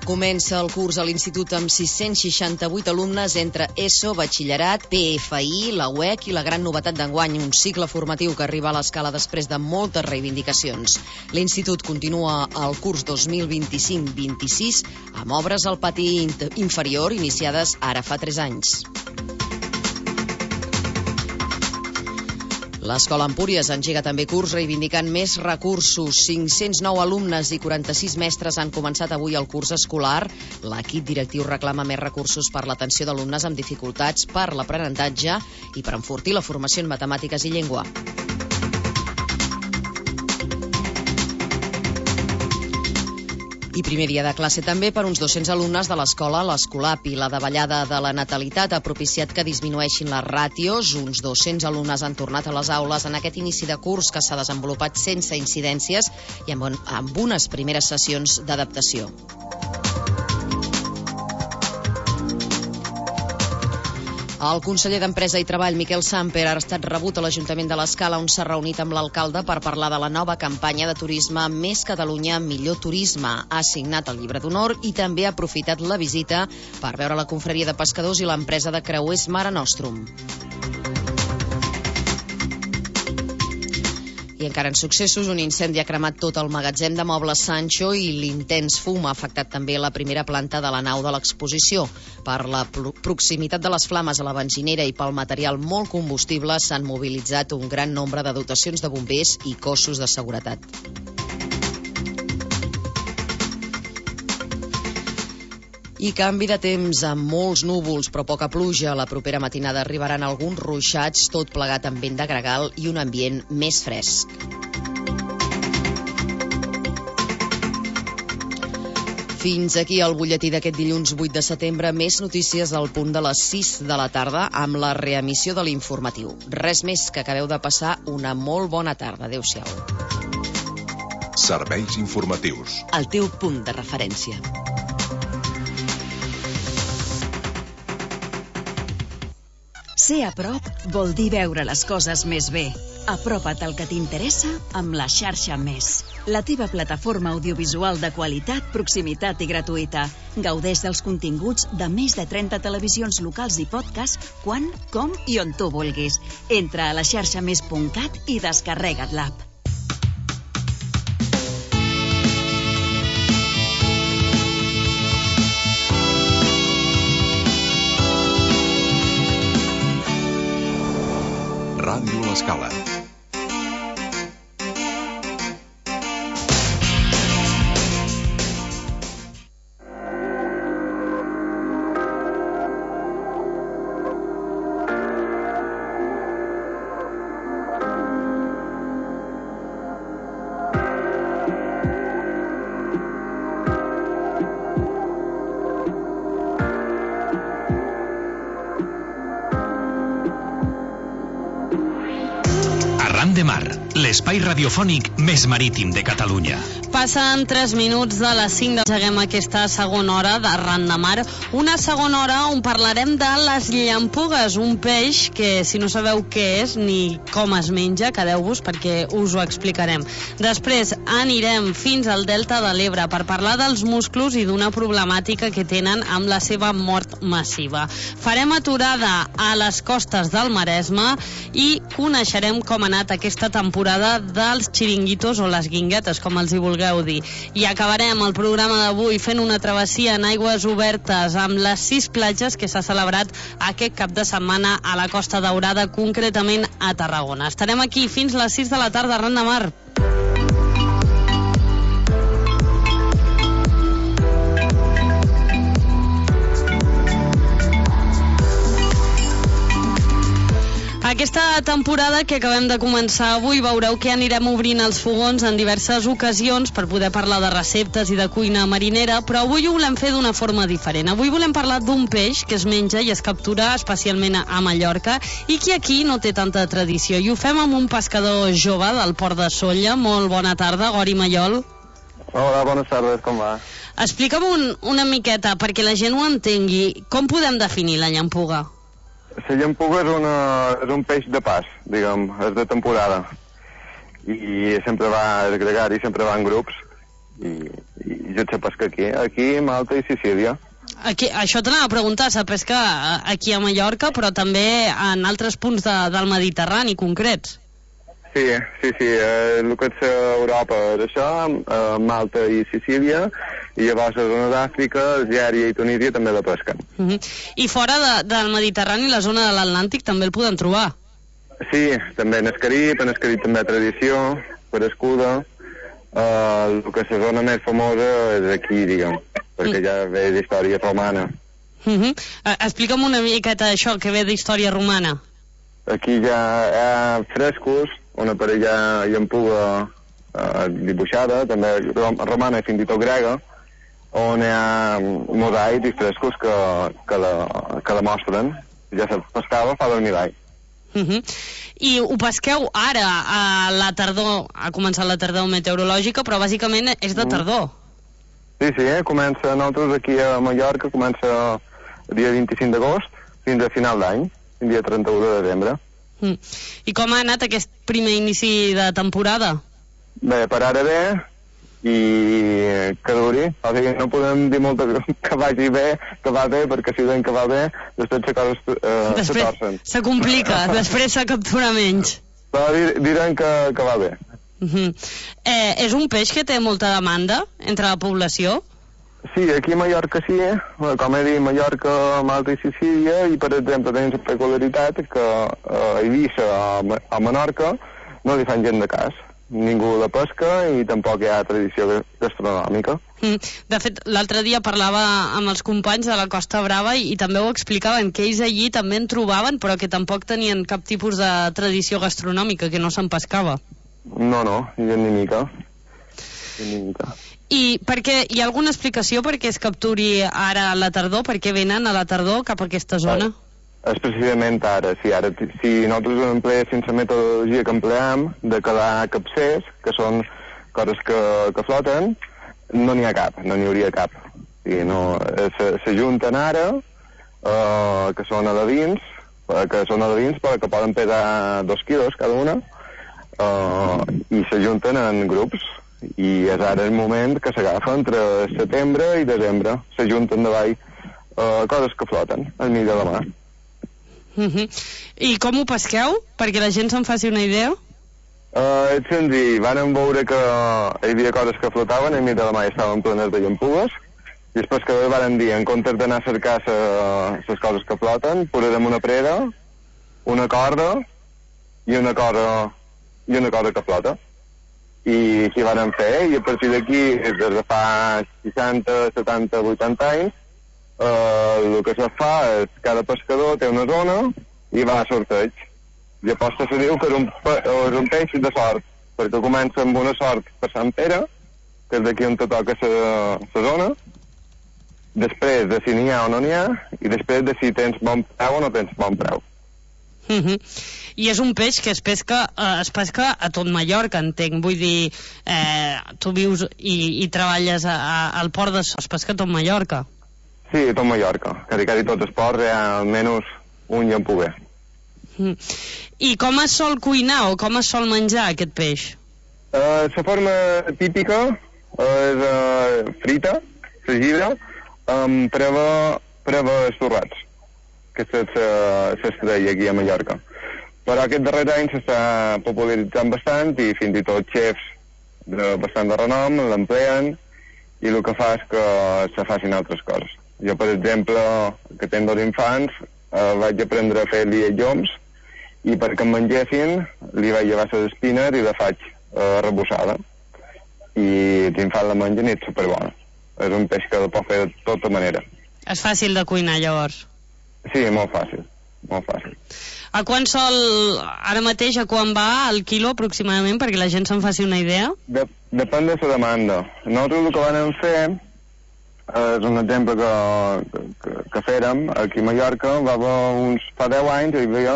Comença el curs a l'institut amb 668 alumnes entre ESO, batxillerat, PFI, la UEC i la gran novetat d'enguany, un cicle formatiu que arriba a l'escala després de moltes reivindicacions. L'institut continua el curs 2025-26 amb obres al pati inferior iniciades ara fa 3 anys. L'Escola Empúries engega també curs reivindicant més recursos. 509 alumnes i 46 mestres han començat avui el curs escolar. L'equip directiu reclama més recursos per l'atenció d'alumnes amb dificultats, per l'aprenentatge i per enfortir la formació en matemàtiques i llengua. I primer dia de classe també per uns 200 alumnes de l'escola l'Escolapi. La davallada de la natalitat ha propiciat que disminueixin les ràtios. Uns 200 alumnes han tornat a les aules en aquest inici de curs que s'ha desenvolupat sense incidències i amb unes primeres sessions d'adaptació. El conseller d'Empresa i Treball, Miquel Samper, ha estat rebut a l'Ajuntament de l'Escala, on s'ha reunit amb l'alcalde per parlar de la nova campanya de turisme Més Catalunya, Millor Turisme. Ha signat el llibre d'honor i també ha aprofitat la visita per veure la confraria de pescadors i l'empresa de creuers Mare Nostrum. I encara en successos, un incendi ha cremat tot el magatzem de mobles Sancho i l'intens fum ha afectat també la primera planta de la nau de l'exposició. Per la proximitat de les flames a la benzinera i pel material molt combustible s'han mobilitzat un gran nombre de dotacions de bombers i cossos de seguretat. I canvi de temps amb molts núvols però poca pluja. La propera matinada arribaran alguns ruixats, tot plegat amb vent de gregal i un ambient més fresc. Fins aquí el butlletí d'aquest dilluns 8 de setembre. Més notícies al punt de les 6 de la tarda amb la reemissió de l'informatiu. Res més, que acabeu de passar una molt bona tarda. Adéu-siau. Serveis informatius. El teu punt de referència. Ser a prop vol dir veure les coses més bé. Apropa't al que t'interessa amb la xarxa Més. La teva plataforma audiovisual de qualitat, proximitat i gratuïta. Gaudeix dels continguts de més de 30 televisions locals i podcast quan, com i on tu vulguis. Entra a laxarxamés.cat i descarrega't l'app. Ràdio L'Escala. Arran de Mar, l'espai radiofònic més marítim de Catalunya. Passen 3 minuts de les 5 engeguem aquesta segona hora d'Arran de Mar, una segona hora on parlarem de les llampugues, un peix que, si no sabeu què és ni com es menja, quedeu-vos perquè us ho explicarem. Després anirem fins al Delta de l'Ebre per parlar dels musclos i d'una problemàtica que tenen amb la seva mort massiva. Farem aturada a les costes del Maresme i coneixerem com ha anat aquesta temporada dels xiringuitos o les guinguetes, com els hi vulgueu dir. I acabarem el programa d'avui fent una travessia en aigües obertes amb les 6 platges que s'ha celebrat aquest cap de setmana a la Costa Daurada, concretament a Tarragona. Estarem aquí fins les 6 de la tarda, Arran de Mar. Aquesta temporada que acabem de començar avui veureu que anirem obrint els fogons en diverses ocasions per poder parlar de receptes i de cuina marinera, però avui ho volem fer d'una forma diferent. Avui volem parlar d'un peix que es menja i es captura especialment a Mallorca i que aquí no té tanta tradició. I ho fem amb un pescador jove del Port de Sóller. Molt bona tarda, Gori Mallol. Hola, bones tardes, com va? Explica'm una miqueta, perquè la gent ho entengui. Com podem definir la llampuga? La llampuga és un peix de pas, diguem, és de temporada. I sempre va, el gregari sempre va en grups I jo sé pescar aquí, Malta i Sicília. Això t'anava a preguntar, se pesca aquí a Mallorca, però també en altres punts del Mediterrani concrets. Sí, el que és Europa és això, Malta i Sicília, i llavors a la zona d'Àfrica, Algèria i Tunísia també la pesquen. I fora del Mediterrani, la zona de l'Atlàntic també el podem trobar? Sí, també en el Carib també tradició, per escuda. El que és la zona més famosa és aquí, diguem, perquè ja ve d'història romana. Explica'm una miqueta això, que ve d'història romana. Aquí hi ha frescos, una parella llampuga dibuixada, també romana i fins i tot grega, on hi ha mosaics i frescos que la mostren. Ja se pescava fa 2000 anys. I ho pesqueu ara, a la tardor, ha començat la tardor meteorològica, però bàsicament és de tardor. Sí, comença, nosaltres aquí a Mallorca, comença el dia 25 d'agost fins a final d'any, el dia 31 de desembre. I com ha anat aquest primer inici de temporada? Bé, per ara bé, i que duri. O sigui, no podem dir molt que vagi bé, que va bé, perquè si diem que va bé, després les coses se torcen. Se complica, després se captura menys. Però direm que va bé. És un peix que té molta demanda entre la població? Sí, aquí a Mallorca sí, com he dit, Mallorca, Malta i Sicília, i per exemple tenim la peculiaritat que a Eivissa o a Menorca no li fan gent de cas. Ningú la pesca i tampoc hi ha tradició gastronòmica. De fet, l'altre dia parlava amb els companys de la Costa Brava i també ho explicaven, que ells allí també en trobaven, però que tampoc tenien cap tipus de tradició gastronòmica, que no se'n pescava. No, ni mica. I perquè hi ha alguna explicació per què es capturi ara a la tardor? Per què venen a la tardor cap a aquesta zona? És precisament ara. Si nosaltres empleéssim la metodologia que empleem de calar capcers, que són coses que floten, no n'hi ha cap, no n'hi hauria cap. S'ajunten ara, que són alevins, però que poden pesar 2 quilos cada una, i s'ajunten en grups. I és ara el moment que s'agafa entre setembre i desembre. S'ajunten davall coses que floten al mig de la mar. I com ho pesqueu? Perquè la gent se'n faci una idea? És senzill. Vàrem veure que hi havia coses que flotaven, al mig de la mar estaven plenes de llampugues, i els pescadors varen dir, en comptes d'anar a cercar les coses que floten, posarem una preda, una corda i una cosa que flota. I així varen fer, i a partir d'aquí, des de fa 60, 70, 80 anys, el que se fa és que cada pescador té una zona i va a sorteig. I aposta se diu que és un peix de sort, perquè comença amb una sort per Sant Pere, que és d'aquí on te toca la zona, després de si n'hi ha o no n'hi ha, i després de si tens bon preu o no tens bon preu. I és un peix que es pesca a tot Mallorca, entenc. Vull dir, tu vius i treballes al port es pesca a tot Mallorca. Sí, a tot Mallorca. Quasi tots els ports hi ha almenys un llampuguer. I com es sol cuinar o com es sol menjar aquest peix? La forma típica és frita, fregida, amb preves torrats, que s'estrella aquí a Mallorca. Però aquest darrer any s'està popularitzant bastant i fins i tot xefs bastant de renom l'empleen, i el que fa és que se facin altres coses. Jo, per exemple, que tinc 2 infants, vaig aprendre a fer-li lloms, i perquè em mengessin li vaig llevar les espines i la faig rebussada. I l'infant la mengen i és superbona. És un peix que el pot fer de tota manera. És fàcil de cuinar, llavors? Sí, molt fàcil. A quan sol, ara mateix, a quan va el quilo aproximadament, perquè la gent se'n faci una idea? Depèn de la demanda. Nosaltres el que vam fer és un exemple que fèrem aquí a Mallorca. Fa 10 anys hi havia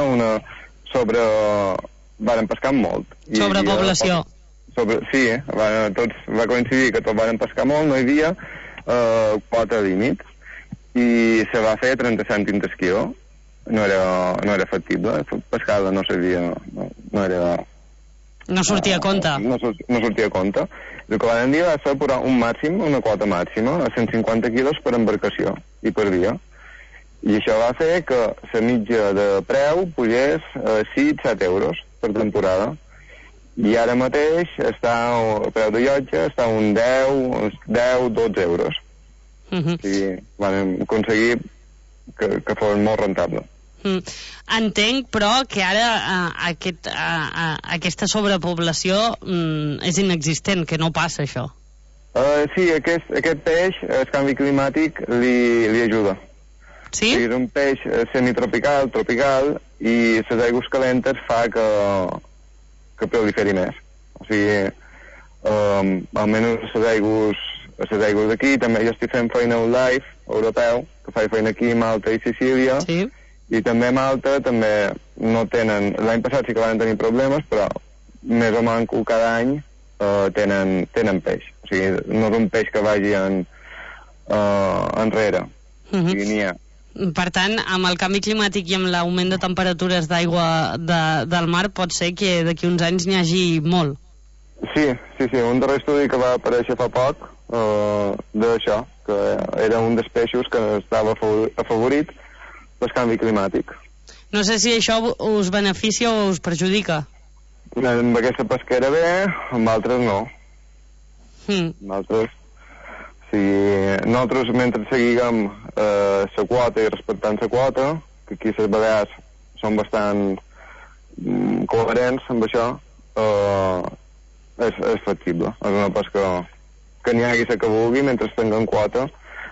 varen pescar molt. Sobrepoblació. Sí, va coincidir que tots varen pescar molt, no hi havia quota límit, i se va fer 30 cèntims el quilo. No era factible, pescar-la no sabia, no era No sortia a compte. No sortia a compte. El que van dir va ser posar una quota màxima, a 150 quilos per embarcació i per dia. I això va fer que la mitja de preu pugés a 6-7 euros per temporada. I ara mateix el preu de llotja està a un 10-12 euros. O sigui, van aconseguir que fos molt rentable. Entenc, però, que ara aquesta sobrepoblació és inexistent, que no passa això. Sí, aquest peix, el canvi climàtic, li ajuda. Sí? És un peix semitropical, tropical, i les aigües calentes fa que proliferi més. O sigui, almenys les aigües d'aquí, també jo estic fent feina a Life europeu, que fa feina aquí a Malta i Sicília, sí. I també a Malta també no tenen, l'any passat sí que van tenir problemes, però més o menys cada any tenen peix. O sigui, no és un peix que vagi enrere. O sigui, n'hi ha. Per tant, amb el canvi climàtic i amb l'augment de temperatures d'aigua del mar, pot ser que d'aquí uns anys n'hi hagi molt. Sí. Un darrer estudi que va aparèixer fa poc d'això, que era un dels peixos que estava afavorit pel canvi climàtic. No sé si això us beneficia o us perjudica. Amb aquesta pesquera bé, amb altres no. Amb altres... Nosaltres, mentre seguíem la quota i respectant la quota, que aquí les Balears són bastant coherents amb això, és factible. És una pesca que n'hi hagi la que vulgui mentre tinguem quota.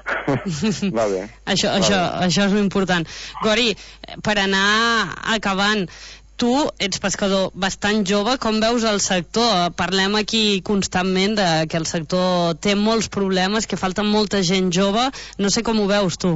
Va bé. Això és l'important. Gori, per anar acabant, tu ets pescador bastant jove, com veus el sector? Parlem aquí constantment de que el sector té molts problemes, que falta molta gent jove. No sé com ho veus, tu.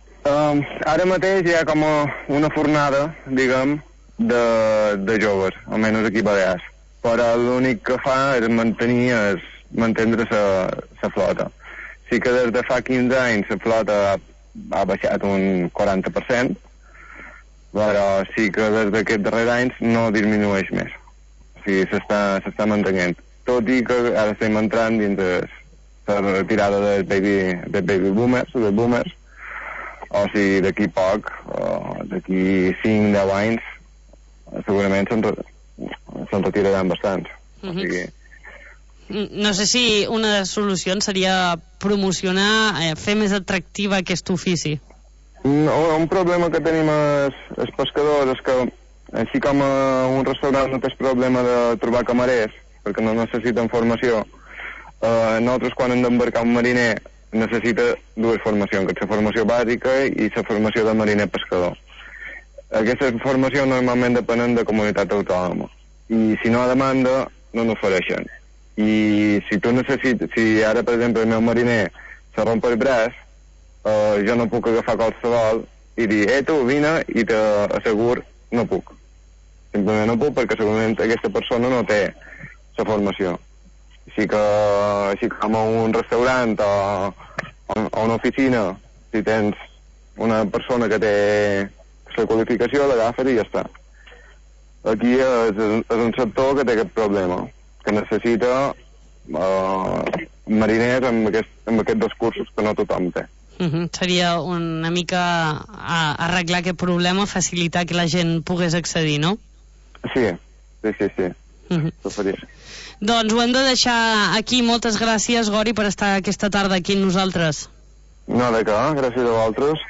Ara mateix hi ha com una fornada, diguem, de joves, almenys aquí a Balears. Però l'únic que fa és mantindre la flota. Sí que des de fa 15 anys la flota ha baixat un 40%, però sí que des d'aquests darrers anys no disminueix més. O sigui, s'està mantenint. Tot i que ara estem entrant dins la retirada del baby boomers, o sigui, d'aquí poc, d'aquí 5-10 anys, segurament se'n retiraran bastants. O sigui... No sé si una de les solucions seria promocionar, fer més atractiva aquest ofici. Un problema que tenim els pescadors és que, així com un restaurant no té el problema de trobar camarers, perquè no necessiten formació, nosaltres quan hem d'embarcar un mariner necessita dues formacions, que és la formació bàsica i la formació de mariner pescador. Aquesta formació normalment depenen de comunitat autònoma, i si no a demanda no n'ofereixen. I si ara, per exemple, el meu mariner se romp el braç, jo no puc agafar qualsevol i dir, tu, vine, i t'assegur, no puc. Simplement no puc perquè segurament aquesta persona no té la formació. Així com a un restaurant o una oficina, si tens una persona que té la qualificació, l'agafes i ja està. Aquí és un sector que té aquest problema, que necessita mariners amb aquests dos cursos que no tothom té. Seria una mica arreglar aquest problema, facilitar que la gent pogués accedir, no? Sí. Ho faria. Doncs ho hem de deixar aquí. Moltes gràcies, Gori, per estar aquesta tarda aquí amb nosaltres. No, de què? Gràcies a vosaltres.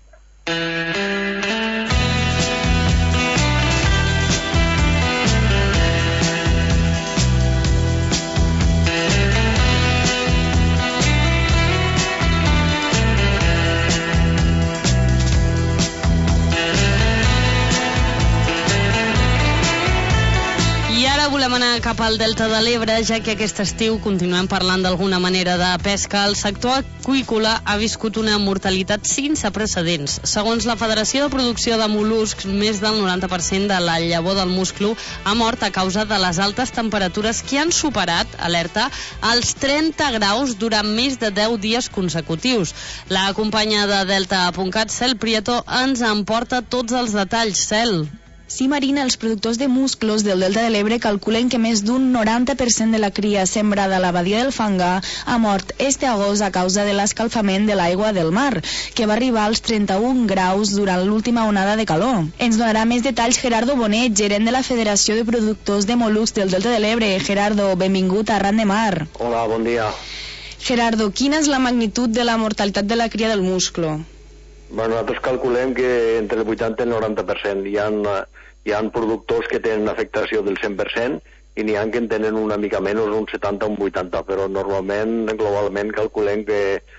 Volem anar cap al Delta de l'Ebre, ja que aquest estiu continuem parlant d'alguna manera de pesca. El sector aqüícola ha viscut una mortalitat sense precedents. Segons la Federació de Producció de Mol·luscs, més del 90% de la llavor del musclo ha mort a causa de les altes temperatures que han superat, alerta, els 30 graus durant més de 10 dies consecutius. La companya de Delta.cat, Cel Prieto, ens en porta tots els detalls. Cel. Sí, Marina, els productors de musclos del Delta de l'Ebre calculen que més d'un 90% de la cria sembrada a la badia del Fangar ha mort este agost a causa de l'escalfament de l'aigua del mar, que va arribar als 31 graus durant l'última onada de calor. Ens donarà més detalls Gerardo Bonet, gerent de la Federació de Productors de Mol·luscs del Delta de l'Ebre. Gerardo, benvingut a Arran de Mar. Hola, bon dia. Gerardo, quina és la magnitud de la mortalitat de la cria del musclo? Bueno, nosaltres calculem que entre el 80 i el 90%. Hi ha productors que tenen afectació del 100% i n'hi ha que en tenen una mica menys, un 70 o un 80%, però normalment, globalment, calculem que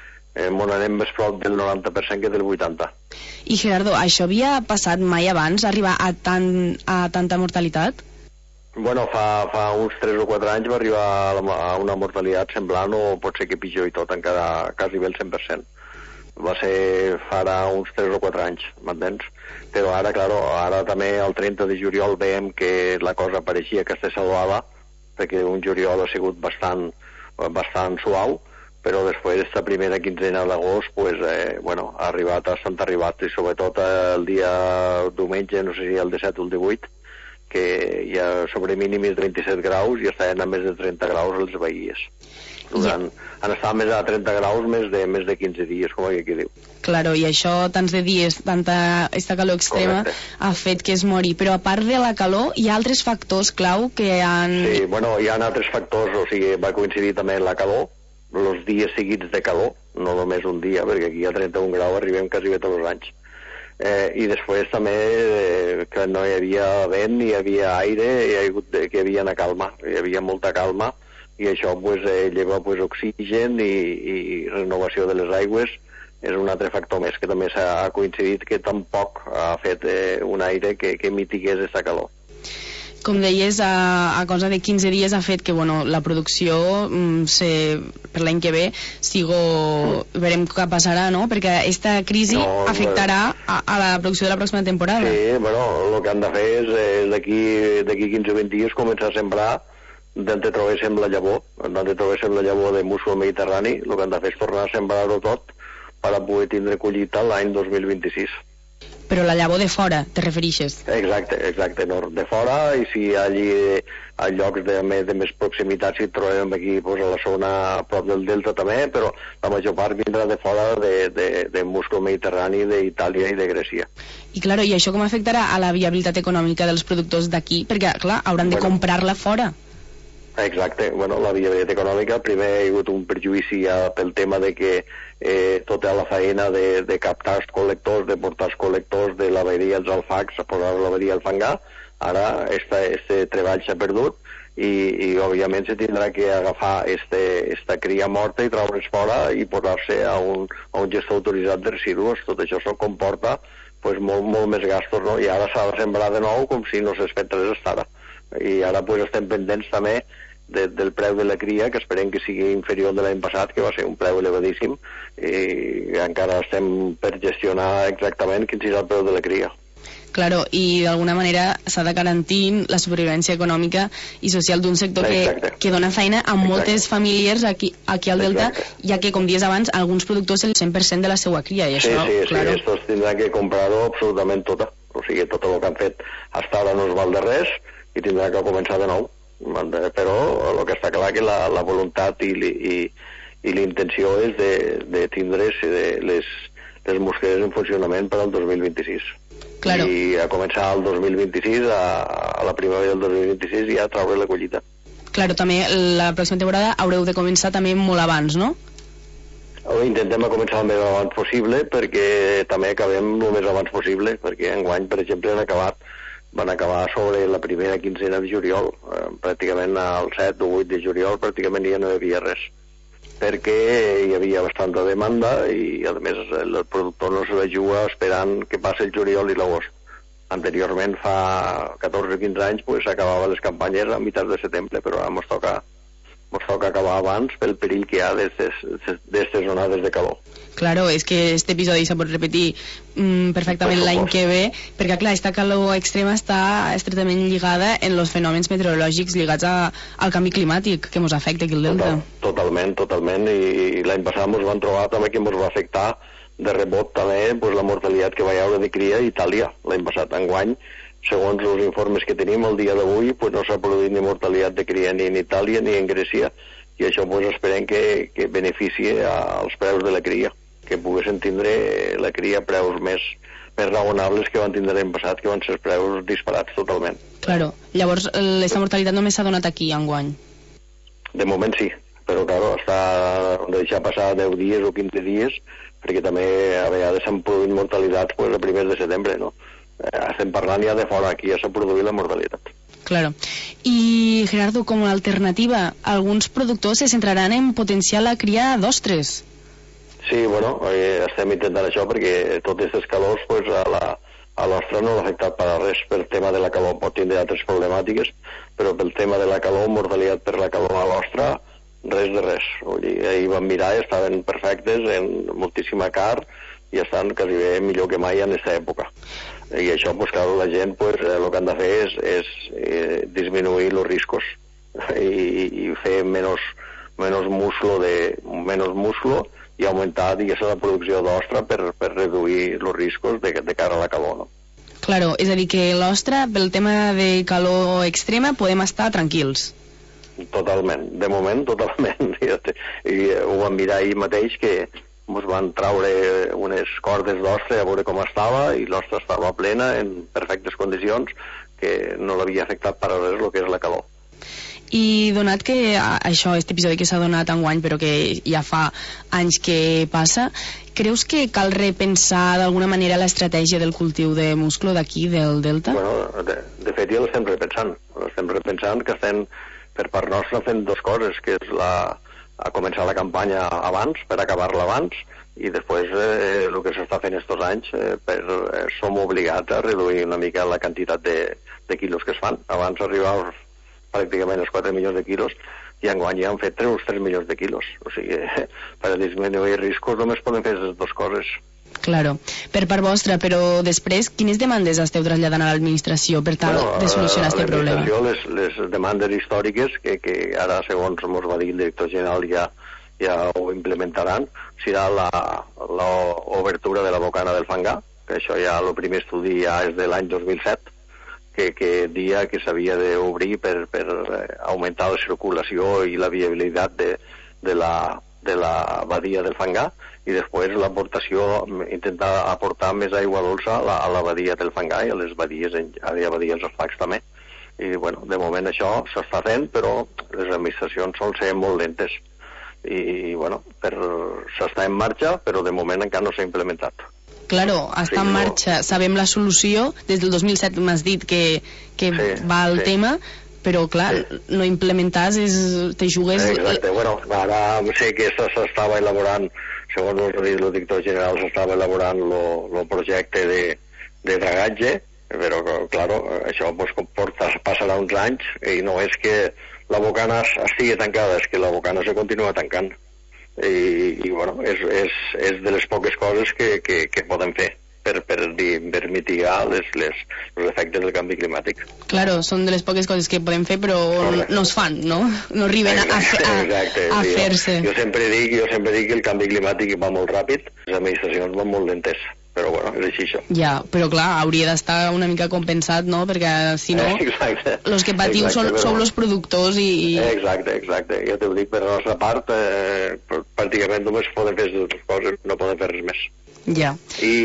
anem més prop del 90% que del 80%. I Gerardo, això havia passat mai abans, arribar a tanta mortalitat? Bueno, fa uns 3 o 4 anys va arribar a una mortalitat semblant, o pot ser que pitjor i tot, encara quasi bé el 100%. Va ser farà uns 3 o 4 anys, m'entens? Però ara, claro, ara també el 30 de juliol veiem que la cosa pareixia que se salvava, perquè un juliol ha sigut bastant suau, però després, esta primera quinzena d'agost, pues, ha arribat, i sobretot el dia diumenge, no sé si el 17 o el 18, que hi ha sobre mínims 37 graus i estaven a més de 30 graus els veïes. Han estat més a 30 graus més de 15 dies, com aquí diu. Claro, i això, tants de dies, esta calor extrema, correcte, ha fet que es mori. Però a part de la calor, hi ha altres factors clau que han... Sí, bueno, hi ha altres factors, o sigui, va coincidir també la calor, els dies seguits de calor, no només un dia, perquè aquí a 31 graus arribem quasi bé tots els anys. I després també que no hi havia vent, ni hi havia aire, que hi havia una calma, hi havia molta calma, i això lleva oxigen i renovació de les aigües. És un altre factor més que també s'ha coincidit, que tampoc ha fet un aire que mitigués aquesta calor. Com deies, a cosa de 15 dies ha fet que la producció per l'any que ve verem què passarà, no? Perquè aquesta crisi afectarà a la producció de la pròxima temporada. Sí, el que han de fer és d'aquí 15 o 20 dies començar a sembrar d'on trobéssim la llavor, de musclo mediterrani. El que han de fer és tornar a sembrar-ho tot per poder tindre collita l'any 2026. Però la llavor de fora, te referixes? Exacte, de fora, i si allí a llocs de més proximitat, si trobem aquí a la zona a prop del delta també, però la major part vindrà de fora de musclo mediterrani, d'Itàlia i de Grècia. I i això com afectarà a la viabilitat econòmica dels productors d'aquí? Perquè, clar, hauran de comprar-la fora. Exacte, la viabilitat econòmica, primer hi ha hagut un perjudici pel tema de que tota la feina de captar els col·lectors, de portar els col·lectors de la veïria als alfacs a posar la veïria al fangar, ara este treball s'ha perdut i òbviament se tindrà que agafar esta cria morta i treure's fora i posar-se a un gestor autoritzat de residus. Tot això comporta molt més gastos, no? I ara s'ha de sembrar de nou com si no s'hagués fet res ara. I ara estem pendents també del preu de la cria, que esperem que sigui inferior de l'any passat, que va ser un preu elevadíssim, i encara estem per gestionar exactament quin serà el preu de la cria. Claro, i d'alguna manera s'ha de garantir la supervivència econòmica i social d'un sector que dona feina a moltes famílies aquí al Delta, ja que, com dies abans, alguns productors el 100% de la seva cria. I això, sí, estos tindran que comprar-ho absolutament tota. O sigui, tot el que han fet fins ara no es val de res i tindrà que començar de nou. Però el que està clar que la voluntat i l'intenció és de tindre les muscleres en funcionament per al 2026. Claro. I a començar el 2026, a la primavera del 2026, ja traure la collita. Claro, també la pròxima temporada haureu de començar també molt abans, no? Intentem començar el més abans possible, perquè també acabem el més abans possible, perquè enguany, per exemple, van acabar sobre la primera quinzena de juliol, pràcticament al 7 o 8 de juliol pràcticament ja no hi havia res, perquè hi havia bastanta demanda i a més el productor no se la juga esperant que passi el juliol i l'agost. Anteriorment, fa 14 o 15 anys, s'acabaven les campanyes a mitjans de setembre, però ara ens toca acabar abans pel perill que hi ha d'aquestes onades de calor. Claro, és que aquest episodi se pot repetir perfectament l'any que ve, perquè clar, aquesta calor extrema està estretament lligada en els fenòmens meteorològics lligats al canvi climàtic que ens afecta aquí al Delta. Totalment, i l'any passat ens van trobar també que ens va afectar de rebot també la mortalitat que va haver de cria a Itàlia l'any passat. Enguany segons els informes que tenim el dia d'avui, pues no s'ha produït ni mortalitat de cria ni en Itàlia ni en Grècia, i això pues esperem que beneficie als preus de la cria, que poguessin tindre la cria a preus més raonables que van tindre l'any passat, que van ser preus disparats totalment. Claro. Llavors, aquesta mortalitat només s'ha donat aquí, enguany? De moment sí, però claro, està deixar passar 10 dies o 15 dies, perquè també a vegades s'han produït mortalitats pues, a primers de setembre, no? Estem parlant ja de fora, aquí ja s'ha produït la mortalitat. Claro. I, Gerardo, com a alternativa, alguns productors se centraran en potenciar la cria d'ostres. Sí, bueno, estem intentant això perquè tot aquestes calors pues, a l'ostra no l'ha afectat per a res. Per tema de la calor pot tindre altres problemàtiques, però pel tema de la calor, mortalitat per la calor a l'ostra, res de res. Ahir vam mirar i estaven perfectes, en moltíssima carn, i estan quasi bé millor que mai en aquesta època. I això, pues, clar, la gent pues, el que han de fer és disminuir els riscos i fer menys musclo i augmentar, diguéssim, la producció d'ostra per reduir els riscos de cara a la calor, no? Claro, és a dir, que l'ostra, pel tema de calor extrema, podem estar tranquils. Totalment, de moment, totalment. I ho vam mirar ahir mateix, que ens van traure unes cordes d'ostra a veure com estava, i l'ostra estava plena, en perfectes condicions, que no l'havia afectat per a res el que és la calor. I donat que això, aquest episodi que s'ha donat enguany, però que ja fa anys que passa, creus que cal repensar d'alguna manera l'estratègia del cultiu de musclo d'aquí, del Delta? Bueno, de fet ja l'estem repensant, que estem, per part nostra, fent dues coses, que és a començar la campanya abans, per acabar-la abans, i després el que s'està fent estos anys, som obligats a reduir una mica la quantitat de quilos que es fan. Abans arribava pràcticament els 4 milions de quilos, i enguany ja han fet uns 3 milions de quilos. O sigui, per disminuir riscos només poden fer aquestes dues coses. Claro, per part vostra, però després, quines demandes esteu traslladant a l'administració per tal de solucionar aquest problema? Les demandes històriques, que ara, segons ens va dir el director general, ja ho implementaran, serà l'obertura de la bocana del Fangar, que això ja, el primer estudi ja és de l'any 2007, que dia que s'havia d'obrir per augmentar la circulació i la viabilitat de la badia del Fangar, i després l'aportació, intentar aportar més aigua dolça a la badia del Fangar i a les badies, als facs també. I, bueno, de moment això s'està fent, però les administracions solen ser molt lentes. I, bueno, s'està en marxa, però de moment encara no s'ha implementat. Claro, està en marxa, sabem la solució, des del 2007 m'has dit que va al tema, però clar, no implementar te jugues... Exacte, bueno, ara sé que s'estava elaborant, segons el director general, s'estava elaborant el projecte de dragatge, però, claro, això passarà uns anys, i no és que la bocana estigui tancada, és que la bocana se continua tancant. I bueno, és de les poques coses que podem fer per mitigar els efectes del canvi climàtic. Claro, són de les poques coses que podem fer, però no es fan, no? No arriben a fer-se. Jo sempre dic que el canvi climàtic va molt ràpid, les administracions van molt lentes, però bueno, és així això. Ja, però clar, hauria d'estar una mica compensat, no? Perquè si no, els que patiu sou els productors i... Exacte, jo t'ho dic, per la nostra part, pràcticament només podem fer dues coses, no podem fer res més. Ja.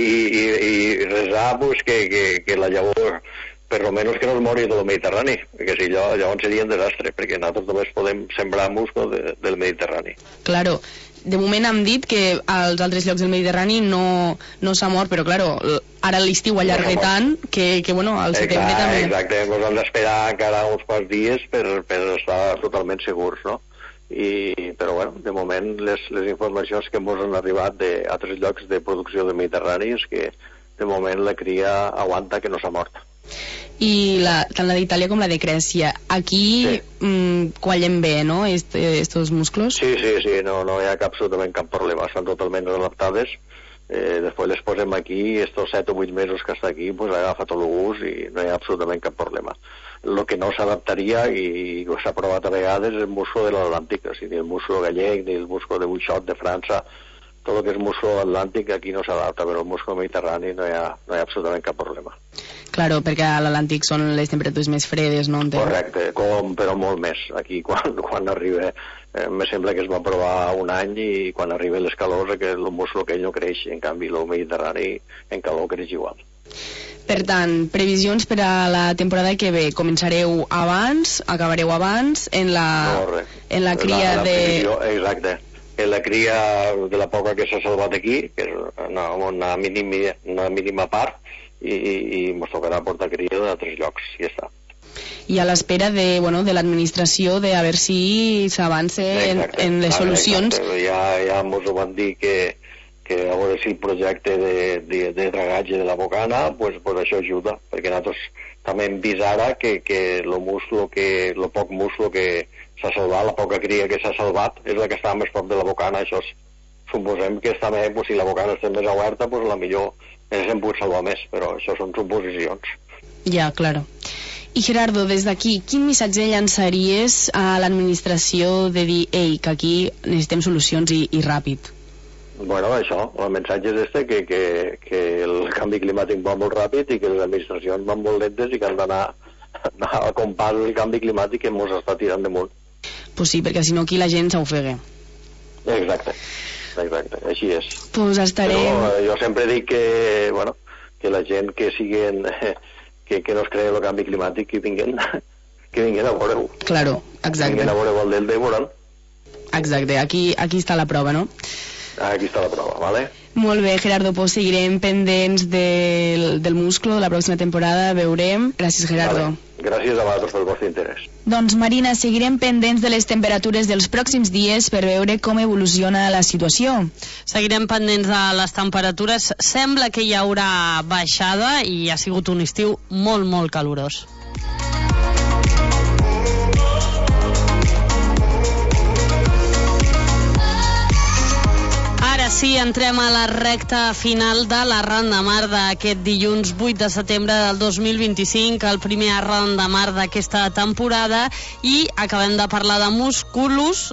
I resar, pues, que la llavor, per almenys que no es mori del Mediterrani, perquè si llavors seria un desastre, perquè nosaltres només podem sembrar musclo del Mediterrani. Claro. De moment hem dit que als altres llocs del Mediterrani no s'ha mort, però claro, ara l'estiu allarga tant que bueno, al setembre també... Exacte, ens hem d'esperar encara uns quants dies per estar totalment segurs, no? Però bueno, de moment les informacions que ens han arribat d'altres llocs de producció del Mediterrani és que de moment la cria aguanta, que no s'ha mort. I tant la d'Itàlia com la de Grècia, aquí quallem bé, no, estos musclos? Sí, no hi ha absolutament cap problema, estan totalment adaptades. Després les posem aquí, estos 7 o 8 mesos que està aquí, pues agafa tot el gust i no hi ha absolutament cap problema. El que no s'adaptaria, i s'ha provat a vegades, és el musclo de l'Atlàntic, o sigui, ni el musclo gallec, ni el musclo de Buixot de França, tot el que és musclo atlàntic aquí no s'adapta, però el musclo mediterrani no hi ha absolutament cap problema. Claro, perquè a l'Atlàntic són les temperatures més fredes, no? Correcte, però molt més. Aquí quan arriba, me sembla que es va provar un any i quan arriba les calors que el musclo aquell no creix, en canvi el mediterrani en calor creix igual. Per tant, previsions per a la temporada que ve. Començareu abans, acabareu abans, en la cria Exacte. En la cria de la poca que s'ha salvat aquí, que és una mínima part, i ens tocarà portar cria d'altres llocs, i ja està. I a l'espera de l'administració de a veure si s'avança en les solucions. Ja ens ho van dir que a veure si el projecte de dragatge de la Bocana pues això ajuda, perquè nosaltres també hem vist ara que el poc musclo que s'ha salvat, la poca cria que s'ha salvat és la que està més prop de la Bocana. Això suposem que està bé, si la Bocana està més oberta, pues la millor ens hem pogut salvar més, però això són suposicions. Ja, claro. I Gerardo, des d'aquí, quin missatge llançaries a l'administració de dir, ei, que aquí necessitem solucions i ràpid? Bueno, això, el missatge és que el canvi climàtic va molt ràpid i que les administracions van molt lentes i que han d'anar a compàs del canvi climàtic que ens està tirant damunt. Pues sí, perquè si no aquí la gent s'ofega. Exacte, així és. Pues estarem... Però jo sempre dic que la gent que siguen... que no es crea el canvi climàtic, que vinguin a veure-ho. Claro, exacte. Vinguin a veure el delta i veuran. Exacte, aquí està la prova, no? Aquí està la prova, vale? Molt bé, Gerardo, pues seguirem pendents del musclo de la pròxima temporada, veurem. Gràcies, Gerardo. Vale. Gràcies a vosaltres pel vostre interès. Doncs, Marina, seguirem pendents de les temperatures dels pròxims dies per veure com evoluciona la situació. Seguirem pendents de les temperatures. Sembla que hi haurà baixada i ha sigut un estiu molt, molt calorós. Sí, entrem a la recta final de l'Arran de Mar d'aquest dilluns 8 de setembre del 2025, el primer Arran de Mar d'aquesta temporada, i acabem de parlar de músculs,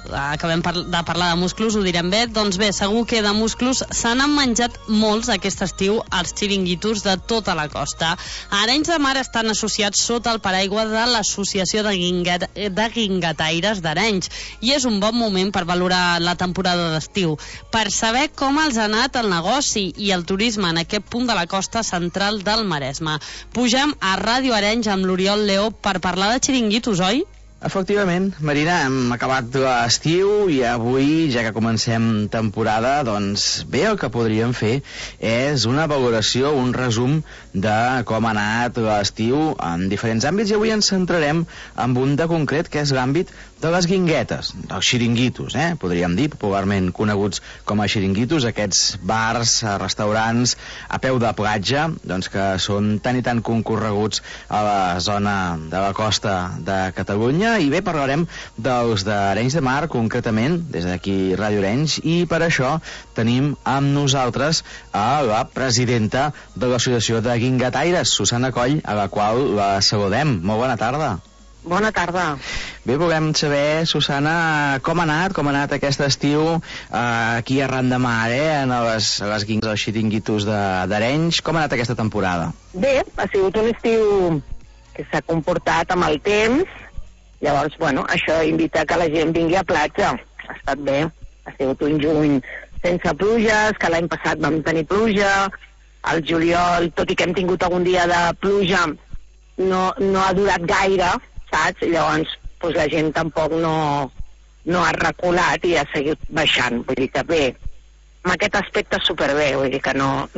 ho direm bé. Doncs bé, segur que de músculs se n'han menjat molts aquest estiu als xiringuitos de tota la costa. Arenys de Mar estan associats sota el paraigua de l'Associació de Guingataires d'Arenys i és un bon moment per valorar la temporada d'estiu, per saber com els ha anat el negoci i el turisme en aquest punt de la costa central del Maresme. Pugem a Ràdio Arenys amb l'Oriol Leó per parlar de xiringuitos, oi? Efectivament, Marina, hem acabat l'estiu i avui, ja que comencem temporada, doncs bé, el que podríem fer és una valoració, un resum de com ha anat l'estiu en diferents àmbits, i avui ens centrarem en un de concret, que és l'àmbit de les guinguetes, dels xiringuitos, podríem dir, popularment coneguts com a xiringuitos, aquests bars, restaurants a peu de platja, doncs que són tan i tan concorreguts a la zona de la costa de Catalunya. I bé, parlarem dels d'Arenys de Mar, concretament, des d'aquí Ràdio Arenys, i per això tenim amb nosaltres a la presidenta de l'Associació de Guingataires, Susana Coll, a la qual la saludem. Molt bona tarda. Bona tarda. Bé, volem saber, Susana, com ha anat aquest estiu aquí a Arran de Mar, en les guingues, els xiringuitos d'Arenys. Com ha anat aquesta temporada? Bé, ha sigut un estiu que s'ha comportat amb el temps. Llavors, això invita que la gent vingui a platja. Ha estat bé. Ha sigut un juny sense pluges, que l'any passat vam tenir pluja. Al juliol, tot i que hem tingut algun dia de pluja, no ha durat gaire, saps? I llavors la gent tampoc no ha reculat i ha seguit baixant. Vull dir que bé, amb aquest aspecte superbé, vull dir que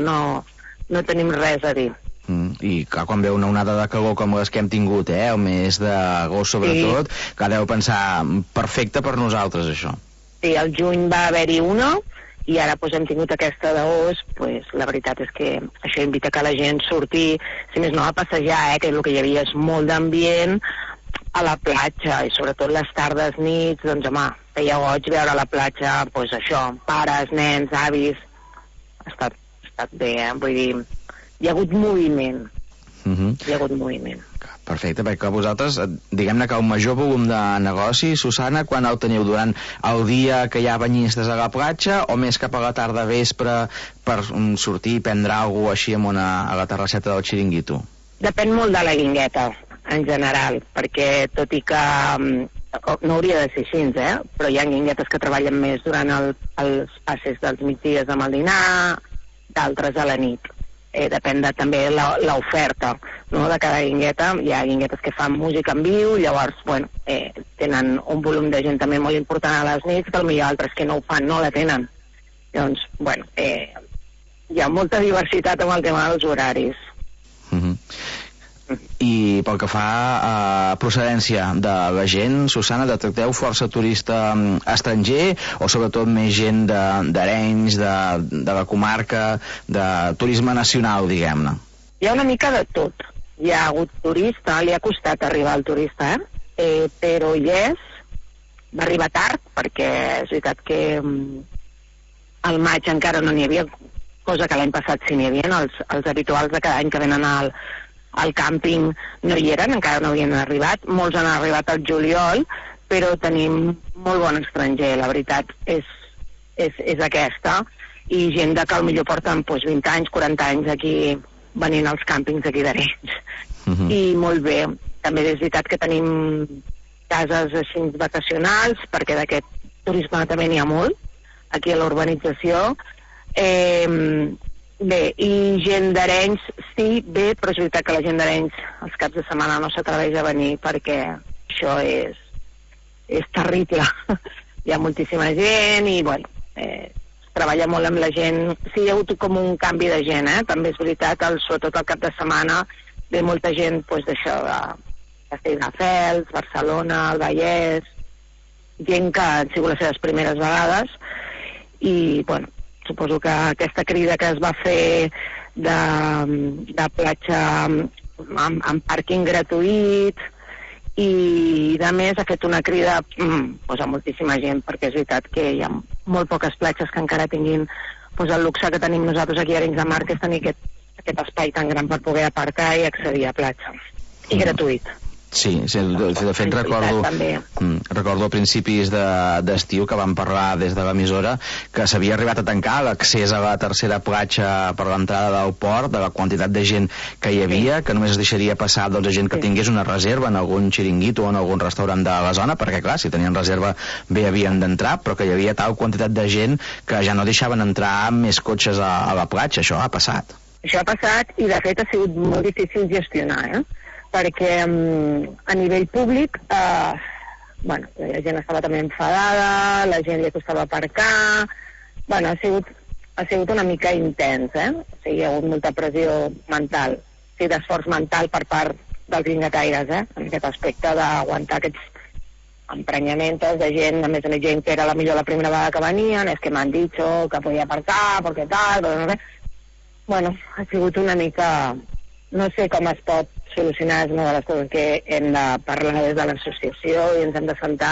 no tenim res a dir. I clar, quan ve una onada de calor com les que hem tingut, el mes d'agost sobretot, que deu pensar perfecte per nosaltres, això. Sí, al juny va haver-hi una, i ara hem tingut aquesta d'agost. La veritat és que això invita que la gent surti, si més no, a passejar, que el que hi havia és molt d'ambient a la platja, i sobretot les tardes, nits, doncs home, feia goig veure a la platja, això, pares, nens, avis. Ha estat bé, vull dir, hi ha hagut moviment. Hi ha hagut moviment. Perfecte, perquè vosaltres, diguem-ne que el major volum de negoci, Susana, quan el teniu? Durant el dia que hi ha banyistes a la platja o més cap a la tarda vespre per sortir i prendre alguna cosa així a la terrasseta del xiringuito? Depèn molt de la guingueta, en general, perquè tot i que no hauria de ser així, però hi ha guinguetes que treballen més durant els passes dels migdies amb el dinar, d'altres a la nit. Depèn també l'oferta, no?, de cada guingueta. Hi ha guinguetes que fan música en viu, llavors tenen un volum de gent també molt important a les nits, que potser altres que no ho fan no la tenen. Llavors, hi ha molta diversitat amb el tema dels horaris. I pel que fa a procedència de la gent, Susana, detecteu força turista estranger o sobretot més gent d'Arenys, de la comarca, de turisme nacional, diguem-ne? Hi ha una mica de tot. Hi ha hagut turista, li ha costat arribar al turista, però hi és. Va arribar tard, perquè és veritat que al maig encara no n'hi havia, cosa que l'any passat sí n'hi havia, els habituals de cada any que venen al càmping no hi eren, encara no havien arribat. Molts han arribat al juliol, però tenim molt bon estranger, la veritat és aquesta, i gent que potser porten 20 anys, 40 anys aquí venint als càmpings aquí d'Arenys. I molt bé. També és veritat que tenim cases així vacacionals, perquè d'aquest turisme també n'hi ha molt aquí a l'urbanització. Bé, i gent d'Arenys sí, bé, però és veritat que la gent d'Arenys els caps de setmana no s'atreveix a venir perquè això és terrible. Hi ha moltíssima gent i, es treballa molt amb la gent. Sí, hi ha hagut com un canvi de gent, també és veritat, sobretot al cap de setmana ve molta gent d'això, de Castelldefels, Barcelona, el Vallès, gent que han sigut les seves primeres vegades i, suposo que aquesta crida que es va fer de platja amb pàrquing gratuït i de més ha fet una crida a moltíssima gent, perquè és veritat que hi ha molt poques platges que encara tinguin el luxe que tenim nosaltres aquí a Arenys de Mar, que és tenir aquest espai tan gran per poder aparcar i accedir a platja. I gratuït. Sí, de fet recordo a principis d'estiu que vam parlar des de l'emissora que s'havia arribat a tancar l'accés a la tercera platja per l'entrada del port, de la quantitat de gent que hi havia, que només es deixaria passar a gent que tingués una reserva en algun xiringuito o en algun restaurant de la zona, perquè clar, si tenien reserva bé havien d'entrar, però que hi havia tal quantitat de gent que ja no deixaven entrar més cotxes a la platja. Això ha passat. Això ha passat i de fet ha sigut molt difícil gestionar, perquè a nivell públic la gent estava també enfadada, la gent li costava aparcar, ha sigut una mica intens, o sigui, hi ha hagut molta pressió mental, d'esforç mental per part dels guinguetaires, en aquest aspecte d'aguantar aquests emprenyaments de gent, a més gent que era la primera vegada que venien, és que m'han dit que podia aparcar, perquè tal, però no sé. Ha sigut una mica... No sé com es pot solucionar, és una de les coses que hem de parlar des de l'associació i ens hem de sentar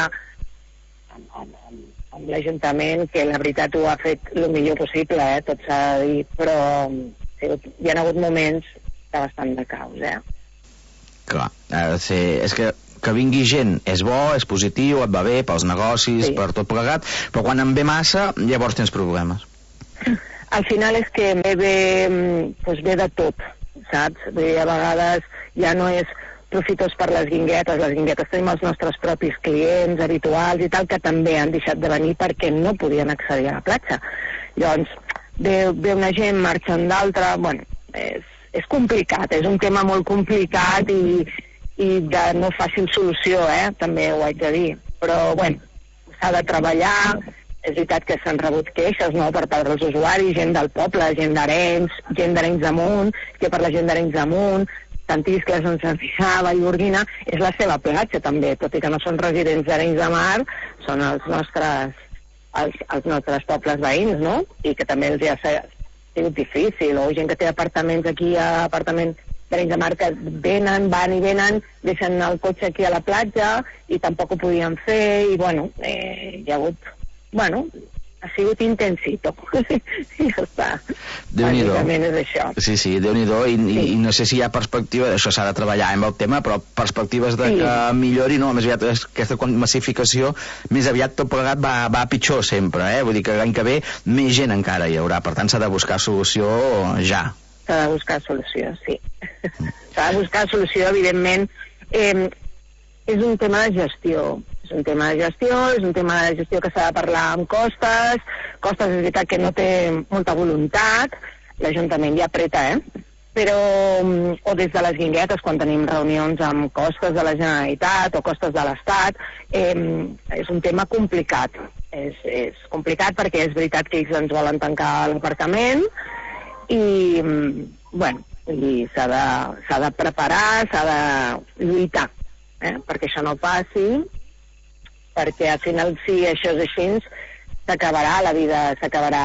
amb l'Ajuntament, que la veritat ho ha fet el millor possible, tot s'ha de dir, però hi ha hagut moments de bastant de caos, Clar, és que vingui gent és bo, és positiu, et va bé pels negocis, per tot plegat, però quan en ve massa, llavors tens problemes. Al final és que ve de tot, saps? A vegades ja no és profitós per les guinguetes tenim els nostres propis clients habituals i tal, que també han deixat de venir perquè no podien accedir a la platja. Llavors, ve una gent, marxen d'altra, és complicat, és un tema molt complicat i de no fàcil solució, també ho haig de dir, però s'ha de treballar. És veritat que s'han rebut queixes, per part dels usuaris, gent del poble, gent d'Arenys Amunt, que per la gent d'Arenys Amunt, Sant Iscles, on Sant Fixà, Vallgorguina, és la seva platja també, tot i que no són residents d'Arenys de Mar, són els nostres pobles veïns, no? I que també els ha sigut difícil, o gent que té apartaments aquí a l'apartament d'Arenys de Mar que van i venen, deixen el cotxe aquí a la platja i tampoc ho podien fer, i hi ha hagut ha sigut intensito. I ja està. Déu-n'hi-do. Bàsicament és això. Sí, Déu-n'hi-do, i no sé si hi ha perspectiva, això s'ha de treballar amb el tema, però perspectives de que millori, no, més aviat aquesta massificació, més aviat tot plegat va pitjor sempre, vull dir que l'any que ve més gent encara hi haurà, per tant s'ha de buscar solució ja. S'ha de buscar solució, sí. S'ha de buscar solució, evidentment. És un tema de gestió. És un tema de gestió que s'ha de parlar amb Costes. Costes és veritat que no té molta voluntat, l'Ajuntament ja apreta, però, o des de les Guinguetes, quan tenim reunions amb Costes de la Generalitat o Costes de l'Estat, és un tema complicat. És complicat perquè és veritat que ells ens volen tancar l'aparcament i, bueno, s'ha de preparar, s'ha de lluitar perquè això no passi, perquè al final, si això és així, s'acabarà la vida, s'acabarà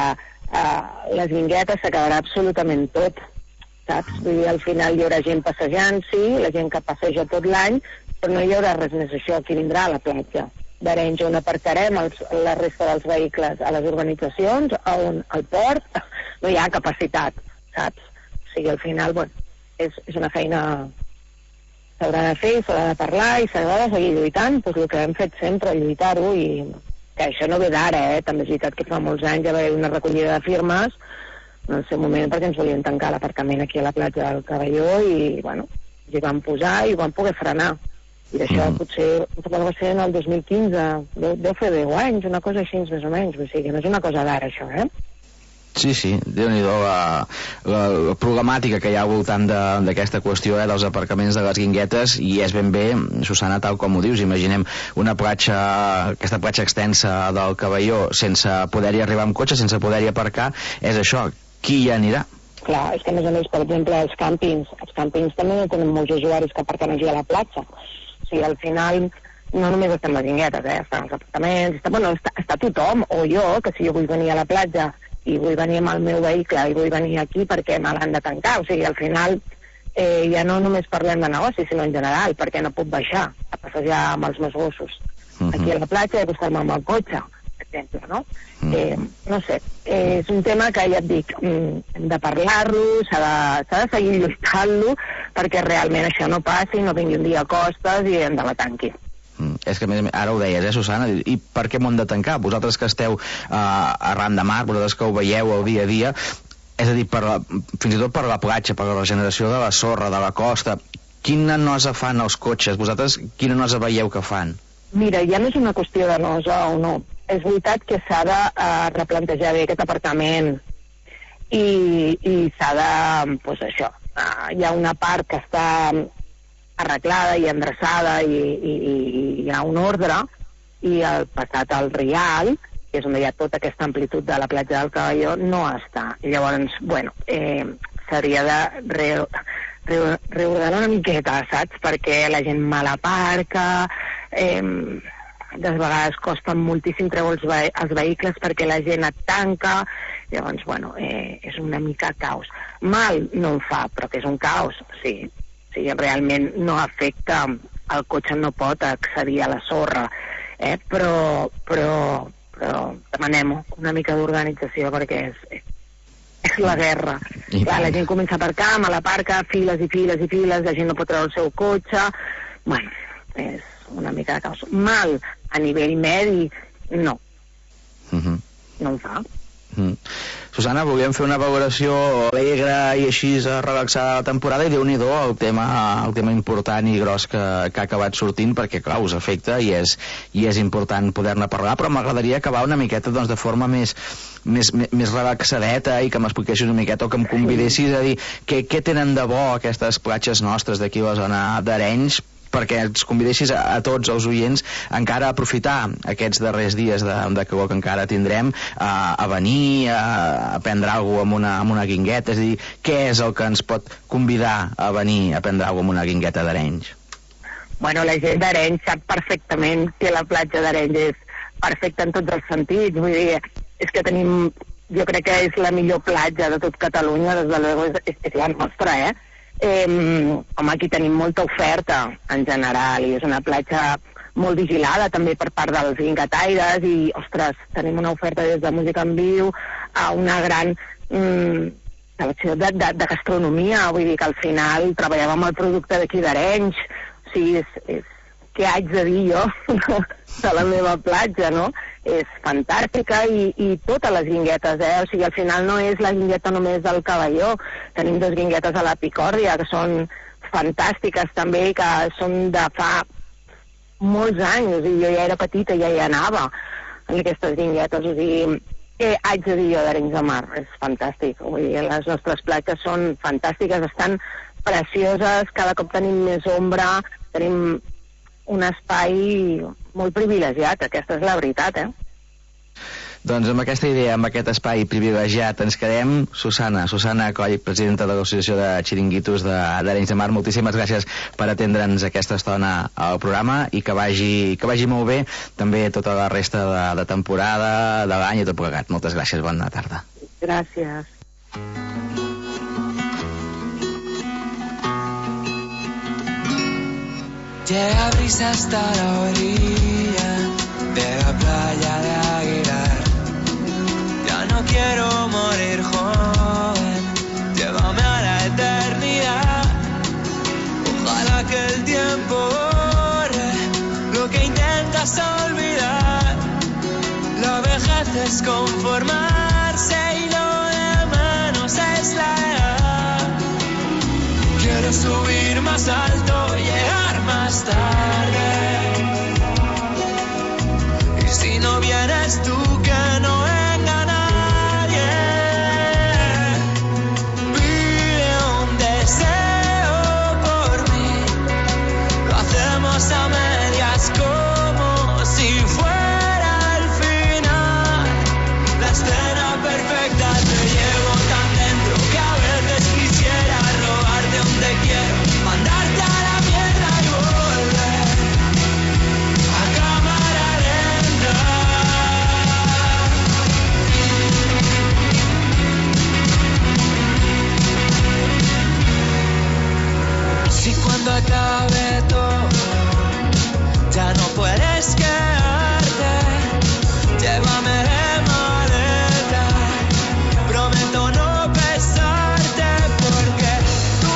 les Guinguetes, s'acabarà absolutament tot, saps? Vull dir, al final hi haurà gent passejant, sí, la gent que passeja tot l'any, però no hi haurà res més això, qui vindrà a la platja d'Arenys, on aparcarem la resta dels vehicles, a les urbanitzacions, on al port, no hi ha capacitat, saps? O sigui, al final, bueno, és una feina s'haurà de fer, s'haurà de parlar i s'haurà de seguir lluitant, doncs el que hem fet sempre, lluitar-ho, i que això no ve d'ara, també és veritat que fa molts anys ja va haver una recollida de firmes en el seu moment perquè ens volien tancar l'aparcament aquí a la platja del Caballó i, bueno, hi van posar i ho van poder frenar. I d'això potser va ser en el 2015, deu fer 10 anys, una cosa així més o menys, o sigui, no és una cosa d'ara això, Sí, Déu-n'hi-do la problemàtica que hi ha al voltant d'aquesta qüestió dels aparcaments de les Guinguetes, i és ben bé, Susana, tal com ho dius, imaginem aquesta platja extensa del Caballó sense poder-hi arribar amb cotxe, sense poder-hi aparcar, és això, qui hi anirà? Clar, és que a més, per exemple, els càmpings també no tenen molts usuaris que aparquen aquí a la platja. O sigui, al final no només estem les Guinguetes, estan els apartaments, està tothom, o jo, que si jo vull venir a la platja i vull venir amb el meu vehicle i vull venir aquí perquè me l'han de tancar, o sigui, al final ja no només parlem de negoci, sinó en general, perquè no puc baixar a passejar amb els meus gossos aquí a la platja i acostar-me amb el cotxe, per exemple, no? No sé, és un tema que ja et dic, hem de parlar-lo, s'ha de seguir lluitant-lo perquè realment això no passi, no vingui un dia a Costes i hem de la tanqui. És que ara ho deies, Susana, i per què m'ho han de tancar? Vosaltres que esteu arran de mar, vosaltres que ho veieu el dia a dia, és a dir, fins i tot per la platja, per la regeneració de la sorra, de la costa, quina nosa fan els cotxes? Vosaltres quina nosa veieu que fan? Mira, ja no és una qüestió de nosa o no, és veritat que s'ha de replantejar bé aquest aparcament i s'ha de, doncs això, hi ha una part que està arreglada i endreçada i hi ha un ordre, i al passat al Rial, que és on hi ha tota aquesta amplitud de la platja del Caballó, no està. I llavors, bueno, s'hauria de reordenar una miqueta, saps? Perquè la gent mal aparca, de vegades costa moltíssim treure els vehicles perquè la gent et tanca, llavors, bueno, és una mica caos. Mal no en fa, però que és un caos, sí. Si realment no afecta, el cotxe no pot accedir a la sorra, però demanem una mica d'organització perquè és la guerra. Clar, la gent comença a aparcar, mal aparca, files i files i files, la gent no pot treure el seu cotxe, bueno, és una mica de caos. Mal a nivell medi, no. No en fa. Susana, volíem fer una valoració alegre i així relaxada de la temporada, i Déu-n'hi-do el tema important i gros que ha acabat sortint, perquè clar, us afecta i és important poder-ne parlar, però m'agradaria acabar una miqueta de forma més relaxadeta i que m'expliquessis una miqueta o que em convidessis a dir què tenen de bo aquestes platges nostres d'aquí a la zona d'Arenys, perquè ens convidessis a tots els oients encara a aprofitar aquests darrers dies de calor que encara tindrem, a venir, a prendre alguna cosa amb una guingueta, és a dir, què és el que ens pot convidar a venir a prendre alguna cosa amb una guingueta d'Arenys? Bueno, la gent d'Arenys sap perfectament que la platja d'Arenys és perfecta en tots els sentits, vull dir, és que tenim, jo crec que és la millor platja de tot Catalunya, des de luego és la nostra, home, aquí tenim molta oferta en general i és una platja molt vigilada també per part dels guingataires i, ostres, tenim una oferta des de música en viu a una gran selecció de gastronomia, vull dir que al final treballem amb el producte d'aquí d'Arenys, o sigui, què haig de dir jo de la meva platja, no? És fantàstica i totes les guinguetes, o sigui, al final no és la guingueta només del Cavalló, tenim 2 guinguetes a la Picòrdia que són fantàstiques també, que són de fa molts anys, i jo ja era petita i ja hi anava en aquestes guinguetes, o sigui, què haig de dir jo d'Arenys de Mar? És fantàstic, vull dir, les nostres platges són fantàstiques, estan precioses, cada cop tenim més ombra, tenim un espai molt privilegiat, aquesta és la veritat, Doncs amb aquesta idea, amb aquest espai privilegiat ens quedem. Susana Coll, presidenta de l'Associació de Xiringuitos d'Arenys de Mar, moltíssimes gràcies per atendre'ns aquesta estona al programa i que vagi molt bé també tota la resta de temporada, de l'any i tot plegat. Moltes gràcies, bona tarda. Gràcies. Llega brisa hasta la orilla de la playa de Aguilar. Ya no quiero morir joven, llévame a la eternidad. Ojalá que el tiempo borre lo que intentas olvidar. La vejez es conformarse y lo de menos es la edad. Quiero subir más alto, llegar más tarde. Y si no vienes tú, que no venga nadie. Pide un deseo por mí. Lo hacemos a medias como si fuera el final. La escena perfecta, te llevo tan dentro que a veces quisiera robarte un te quiero, mandarte a la mierda y volver a cámara lenta. Si cuando acabe todo ya no puedes quedarte, llévame de maleta, prometo no besarte porque tú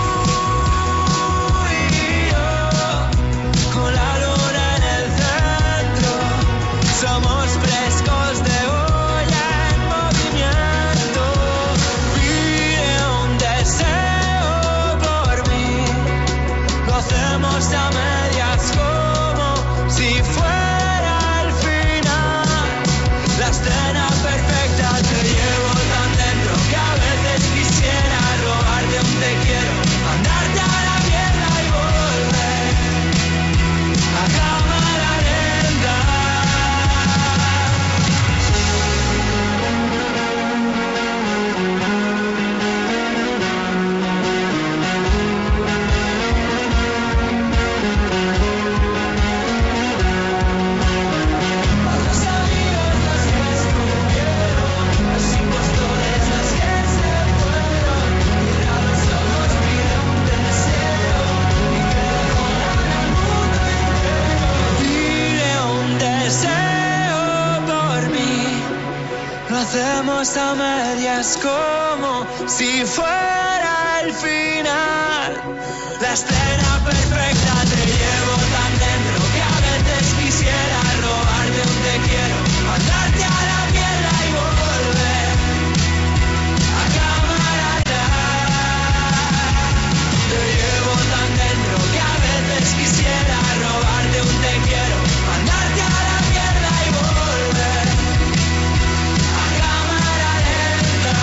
y yo, con la luna en el centro, somos frescos de olla en movimiento. Pide un deseo por mí, lo hacemos a medias como si fuera el final. La escena perfecta, te llevo tan dentro que a veces quisiera robarte un te quiero, mandarte a la mierda y volver a cámara lenta. A los amigos los que estuvieron, los impostores los que se fueron, mira los ojos, pide un deseo y que jodan al mundo entero. Pide un deseo por mí, lo hacemos a medias como si fuera el final. La escena perfecta, te llevo tan dentro que a veces quisiera robarte un te quiero, mandarte a la mierda y volver a cámara lenta. Te llevo tan dentro que a veces quisiera robarte un te quiero, mandarte a la mierda y volver a cámara lenta.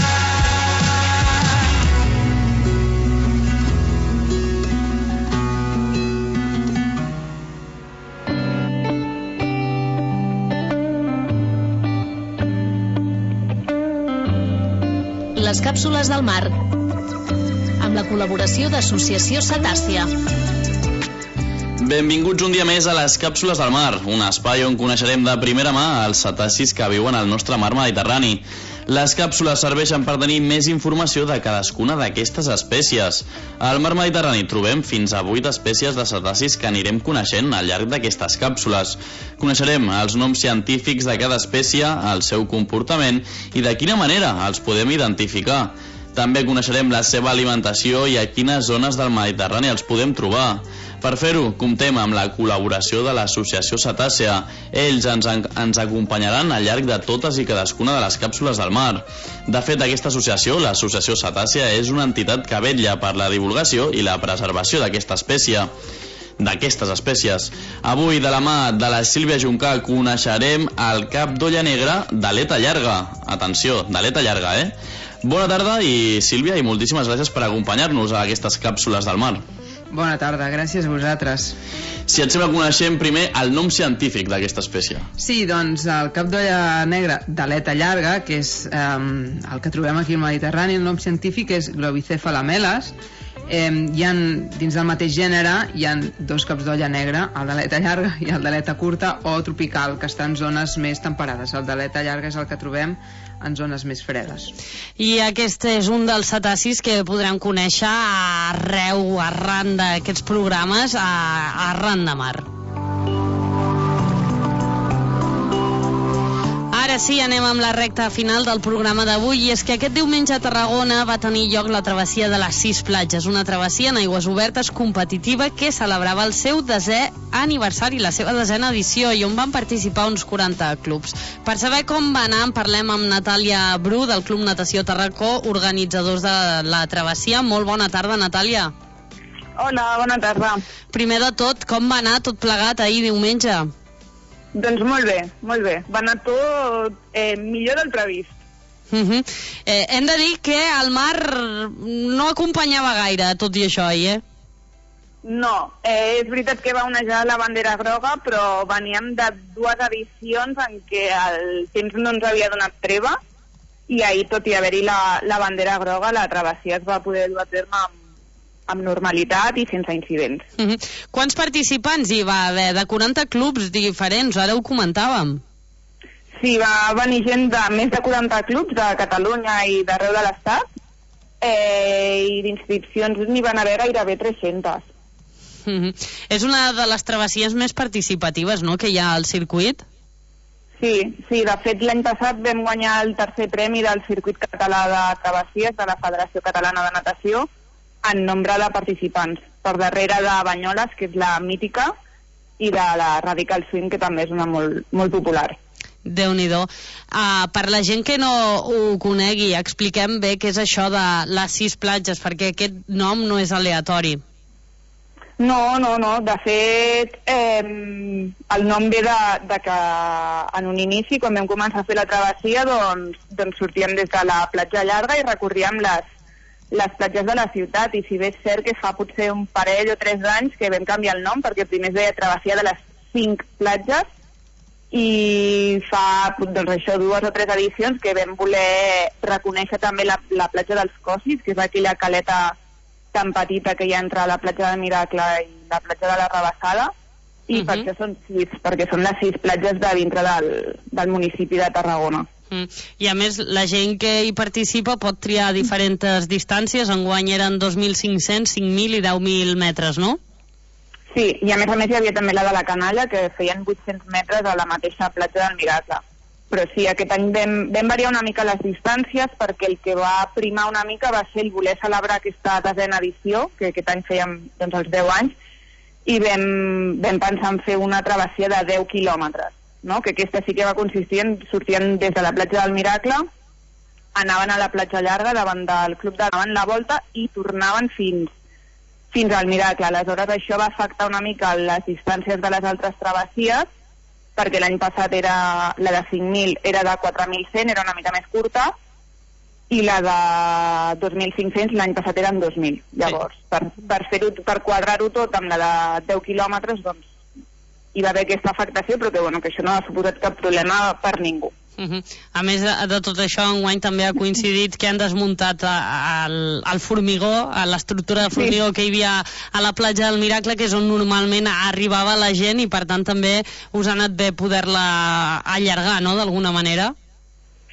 Les càpsules del mar, amb la col·laboració d'Associació Cetàcia. Benvinguts un dia més a les Càpsules del Mar, un espai on coneixerem de primera mà els cetacis que viuen al nostre mar Mediterrani. Les càpsules serveixen per tenir més informació de cadascuna d'aquestes espècies. Al mar Mediterrani trobem fins a 8 espècies de cetacis que anirem coneixent al llarg d'aquestes càpsules. Coneixerem els noms científics de cada espècie, el seu comportament i de quina manera els podem identificar. També coneixerem la seva alimentació i a quines zones del Mediterrani els podem trobar. Per fer-ho, comptem amb la col·laboració de l'Associació Cetàcia. Ells ens acompanyaran al llarg de totes i cadascuna de les càpsules del mar. De fet, aquesta associació, l'Associació Cetàcia, és una entitat que vetlla per la divulgació i la preservació d'aquestes espècies. Avui, de la mà de la Sílvia Juncà, coneixerem el cap d'olla negra d'aleta llarga. Atenció, d'aleta llarga, Bona tarda i Sílvia, i moltíssimes gràcies per acompanyar-nos a aquestes càpsules del mar. Bona tarda, gràcies a vosaltres. Si et sembla, coneixem primer el nom científic d'aquesta espècie. Sí, doncs el cap d'olla negra d'aleta llarga, que és el que trobem aquí al Mediterrani, el nom científic és Globicephala melas. Dins del mateix gènere hi ha dos caps d'olla negra, el d'aleta llarga i el d'aleta curta o tropical, que està en zones més temperades. El d'aleta llarga és el que trobem en zones més fredes. I aquest és un dels cetacis que podrem conèixer arran d'aquests programes arran de mar. Ara sí, anem amb la recta final del programa d'avui, i és que aquest diumenge a Tarragona va tenir lloc la travessia de les 6 platges, una travessia en aigües obertes competitiva que celebrava el seu 10è aniversari, la seva 10a edició, i on van participar uns 40 clubs. Per saber com va anar, en parlem amb Natàlia Bru, del Club Natació Tarracó, organitzadors de la travessia. Molt bona tarda, Natàlia. Hola, bona tarda. Primer de tot, com va anar tot plegat ahir diumenge? Doncs molt bé, molt bé. Va anar tot millor del previst. Hem de dir que el mar no acompanyava gaire tot i això, No, és veritat que va onejar la bandera groga, però veníem de 2 edicions en què el temps no ens havia donat treva, i ahir, tot i haver-hi la bandera groga, la travessia es va poder dur a terme amb normalitat i sense incidents. Quants participants hi va haver? De 40 clubs diferents, ara ho comentàvem. Sí, va venir gent de més de 40 clubs de Catalunya i d'arreu de l'Estat, i d'inscripcions n'hi van haver gairebé 300. És una de les travessies més participatives, no?, que hi ha al circuit? Sí, de fet l'any passat vam guanyar el 3è premi del Circuit Català de Travessies de la Federació Catalana de Natació en nombre de participants, per darrere de Banyoles, que és la mítica, i de la Radical Swim, que també és una molt popular. Déu-n'hi-do. Per la gent que no ho conegui, expliquem bé què és això de les 6 platges, perquè aquest nom no és aleatori. No. De fet, el nom ve de que en un inici, quan vam començar a fer la travessia, doncs sortíem des de la platja llarga i recorríem les platges de la ciutat, i si bé és cert que fa potser un parell o 3 anys que vam canviar el nom, perquè primer es deia travessia de les 5 platges, i fa doncs això 2 o 3 edicions que vam voler reconèixer també la platja dels Cossis, que és aquella caleta tan petita que hi ha entre la platja del Miracle i la platja de la Rabassada, i per això són 6, perquè són les 6 platges de dintre del municipi de Tarragona. I a més, la gent que hi participa pot triar diferents distàncies. Enguany eren 2.500, 5.000 i 10.000 metres, no? Sí, i a més hi havia també la de la Canalla, que feien 800 metres a la mateixa platja del Miracle. Però sí, aquest any vam variar una mica les distàncies, perquè el que va primar una mica va ser el voler celebrar aquesta 10a edició, que aquest any fèiem els 10 anys, i vam pensar en fer una travessia de 10 quilòmetres. No? Que aquesta sí que va consistir en sortien des de la platja del Miracle, anaven a la platja llarga davant del club, daven la volta i tornaven fins al Miracle. Aleshores això va afectar una mica les distàncies de les altres travessies, perquè l'any passat la de 5.000 era de 4.100, era una mica més curta, i la de 2.500 l'any passat eren 2.000. Llavors, per quadrar-ho tot amb la de 10 quilòmetres, doncs hi va haver aquesta afectació, però que això no ha suposat cap problema per ningú. A més de tot això, enguany també ha coincidit que han desmuntat el formigó, l'estructura de formigó que hi havia a la platja del Miracle, que és on normalment arribava la gent, i per tant també us ha anat bé poder-la allargar, no?, d'alguna manera.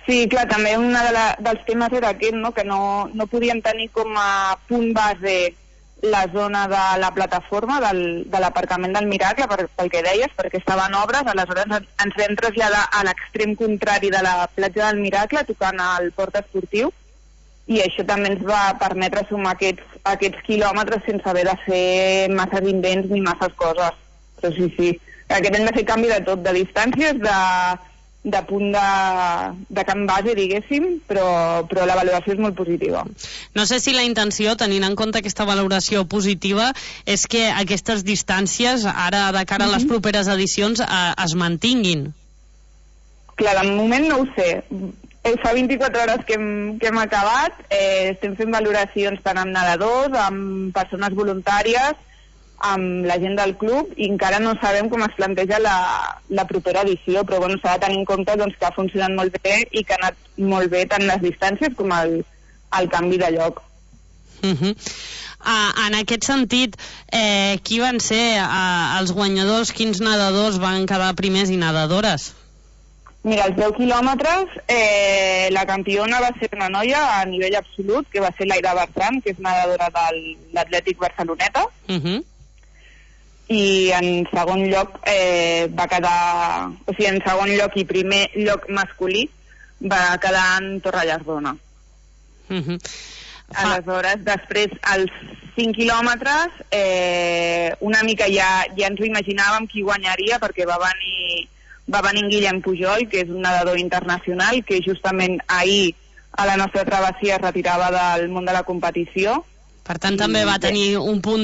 Sí, clar, també un dels temes era aquest, no? Que no podien tenir com a punt base la zona de la plataforma de l'aparcament del Miracle, pel que deies, perquè estaven obres, aleshores ens vam traslladar a l'extrem contrari de la platja del Miracle, tocant al port esportiu, i això també ens va permetre sumar aquests quilòmetres sense haver de fer masses invents ni masses coses. Però sí, aquest hem de fer canvi de tot, de distàncies, de punt de camp base, diguéssim, però la valoració és molt positiva. No sé si la intenció, tenint en compte aquesta valoració positiva, és que aquestes distàncies, ara de cara a les properes edicions, es mantinguin. Clar, de moment no ho sé. Fa 24 hores que hem acabat, estem fent valoracions tant amb nedadors, amb persones voluntàries, amb la gent del club, i encara no sabem com es planteja la propera edició, però bueno, s'ha de tenir en compte doncs, que ha funcionat molt bé i que ha anat molt bé tant les distàncies com el canvi de lloc. En aquest sentit, qui van ser els guanyadors, quins nedadors van quedar primers i nedadores? Mira, els 10 quilòmetres, la campiona va ser una noia a nivell absolut, que va ser l'Aida Bertran, que és nedadora de l'Atlètic Barceloneta, i en segon lloc va quedar, o sigui, en segon lloc i primer lloc masculí va quedar en Torrellasdona. Aleshores, després, als 5 quilòmetres, una mica ja ens ho imaginàvem qui guanyaria, perquè va venir en Guillem Pujol, que és un nedador internacional, que justament ahir a la nostra travessia es retirava del món de la competició. Per tant, també va tenir un punt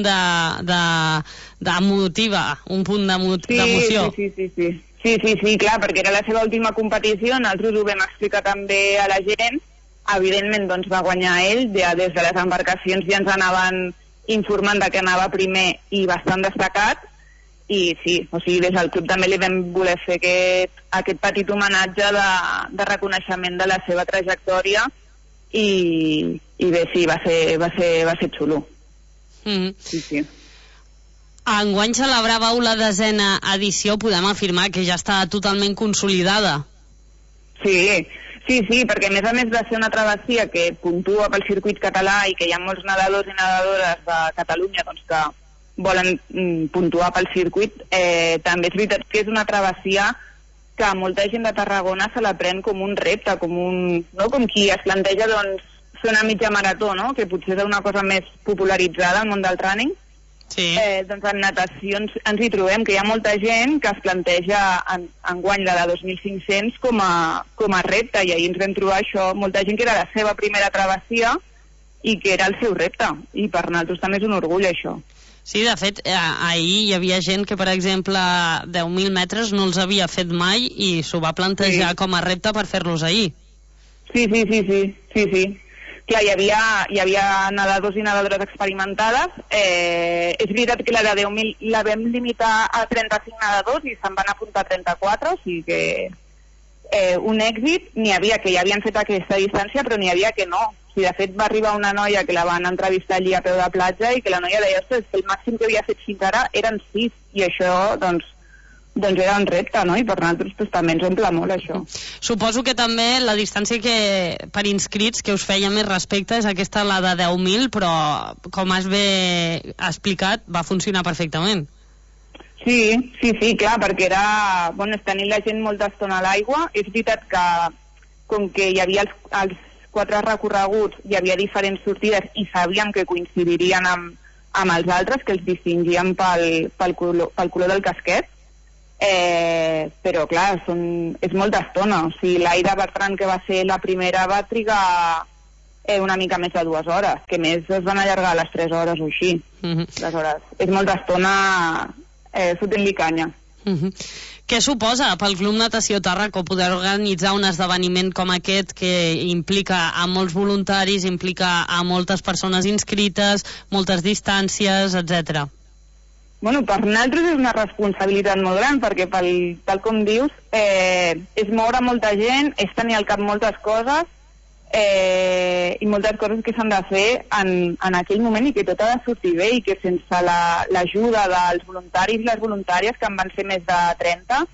d'emotiva, un punt d'emoció. Sí, clar, perquè era la seva última competició, nosaltres ho vam explicar també a la gent, evidentment doncs va guanyar ell, ja des de les embarcacions ja ens anaven informant de que anava primer i bastant destacat, i sí, o sigui, des del club també li vam voler fer aquest petit homenatge de reconeixement de la seva trajectòria, i bé, sí, va ser xulo. Sí. Enguany celebràveu la 10a edició, podem afirmar que ja està totalment consolidada. Sí, perquè a més de ser una travessia que puntua pel circuit català i que hi ha molts nedadors i nedadores de Catalunya doncs, que volen puntuar pel circuit, també és veritat que és una travessia que molta gent de Tarragona se la pren com un repte, com qui es planteja doncs, fer una mitja marató, no? Que potser és una cosa més popularitzada al món del running. Sí. Doncs en natació ens hi trobem, que hi ha molta gent que es planteja enguany la de 2.500 com a repte, i ahir ens vam trobar això, molta gent que era la seva primera travessia i que era el seu repte, i per nosaltres també és un orgull això. Sí, de fet, ahir hi havia gent que, per exemple, 10.000 metres no els havia fet mai i s'ho va plantejar com a repte per fer-los ahir. Sí. Clar, hi havia nedadors i nedadores experimentades. És veritat que la de 10.000 la vam limitar a 35 nedadors i se'n van apuntar 34, o sigui que un èxit. N'hi havia que ja havien fet aquesta distància, però n'hi havia que no. Sí, de fet, va arribar una noia que la van entrevistar allí a peu de platja i que la noia deia, ostres, que el màxim que havia fet fins ara eren 6, i això, doncs era un repte, no? I per nosaltres també ens omple molt, això. Suposo que també la distància que per inscrits que us feia més respecte és aquesta, la de 10.000, però, com has bé explicat, va funcionar perfectament. Sí, clar, perquè era, tenir la gent molta estona a l'aigua. És veritat que, com que hi havia els 4 recorreguts, hi havia diferents sortides i sabíem que coincidirien amb els altres, que els distingíem pel color del casquet, però clar, és molta estona. O sigui, l'Aida Bertran, que va ser la primera, va trigar una mica més de 2 hores, que més es van allargar a les 3 hores o així. Aleshores, és molta estona fotent-li canya. Què suposa pel Club Natació Tàrraco poder organitzar un esdeveniment com aquest, que implica a molts voluntaris, implica a moltes persones inscrites, moltes distàncies, etc.? Bueno, per nosaltres és una responsabilitat molt gran, perquè tal com dius, és moure molta gent, és tenir al cap moltes coses, i moltes coses que s'han de fer en aquell moment, i que tot ha de sortir bé, i que sense l'ajuda dels voluntaris i les voluntàries, que en van ser més de 30,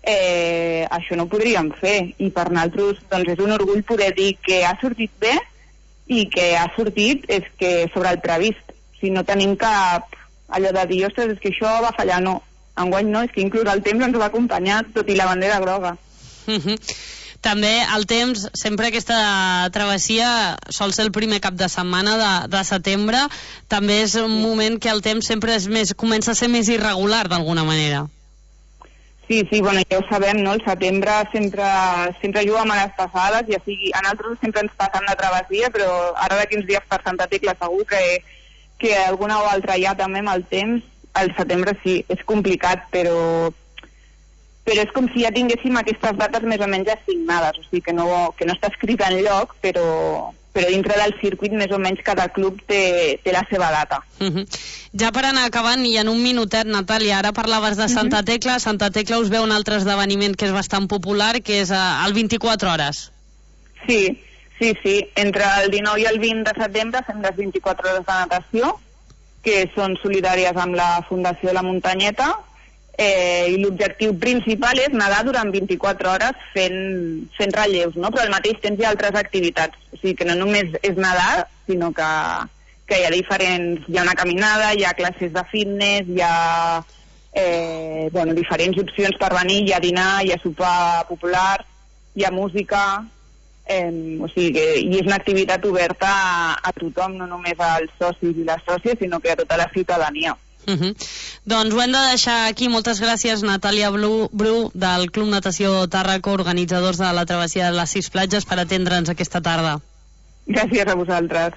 això no ho podríem fer. I per nosaltres doncs, és un orgull poder dir que ha sortit bé i que ha sortit és que sobre el previst. Si no tenim cap allò de dir, ostres, és que això va fallar, no. Enguany no, és que inclús el temps ens va acompanyar, tot i la bandera groga. També el temps, sempre aquesta travessia sol ser el primer cap de setmana de setembre, també és un moment que el temps sempre comença a ser més irregular d'alguna manera. Sí, bueno, ja ho sabem, no? El setembre sempre juguem a les passades, ja sigui, a nosaltres sempre ens passen la travessia, però ara d'aquí uns dies per Santa Tecla segur que alguna o altra ja també amb el temps, el setembre sí, és complicat, però és com si ja tinguéssim aquestes dates més o menys assignades, o sigui que no està escrit enlloc, però dintre del circuit més o menys cada club té la seva data. Ja per anar acabant, i en un minutet, Natàlia, ara parlaves de Santa Tecla. Santa Tecla us veu un altre esdeveniment que és bastant popular, que és el 24 hores. Sí. Entre el 19 i el 20 de setembre fem les 24 hores de natació, que són solidàries amb la Fundació de la Muntanyeta, i l'objectiu principal és nedar durant 24 hores fent relleus, no? Però al mateix temps hi ha altres activitats, o sigui que no només és nedar, sinó que hi ha una caminada, hi ha classes de fitness, hi ha diferents opcions per venir, hi ha dinar, hi ha sopar popular, hi ha música, o sigui que és una activitat oberta a tothom, no només als socis i les sòcies, sinó que a tota la ciutadania. Doncs ho hem de deixar aquí. Moltes gràcies, Natàlia Bru, del Club Natació Tàrraco, organitzadors de la travessia de les 6 platges, per atendre'ns aquesta tarda. Gràcies a vosaltres.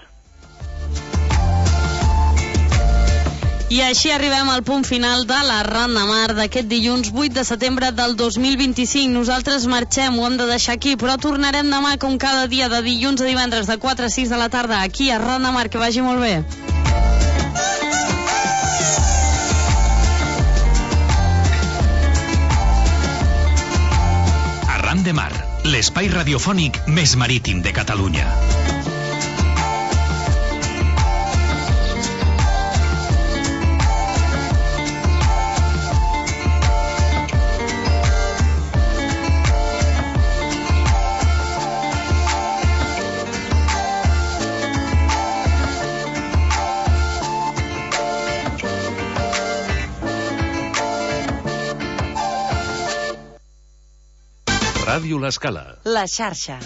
I així arribem al punt final de la Ran de Mar d'aquest dilluns 8 de setembre del 2025. Nosaltres marxem, ho hem de deixar aquí, però tornarem demà com cada dia de dilluns a divendres de 4 a 6 de la tarda aquí a Ran de Mar. Que vagi molt bé. Arran de Mar, l'espai radiofònic més marítim de Catalunya. Ràdio L'Escala. La xarxa.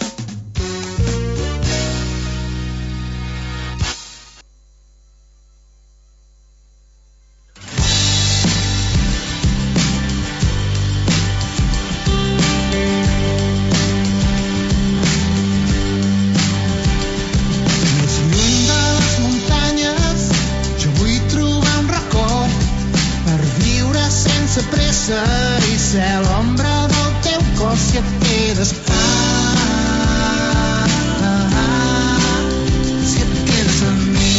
I ser l'ombra del teu cos si et quedes si et quedes amb mi.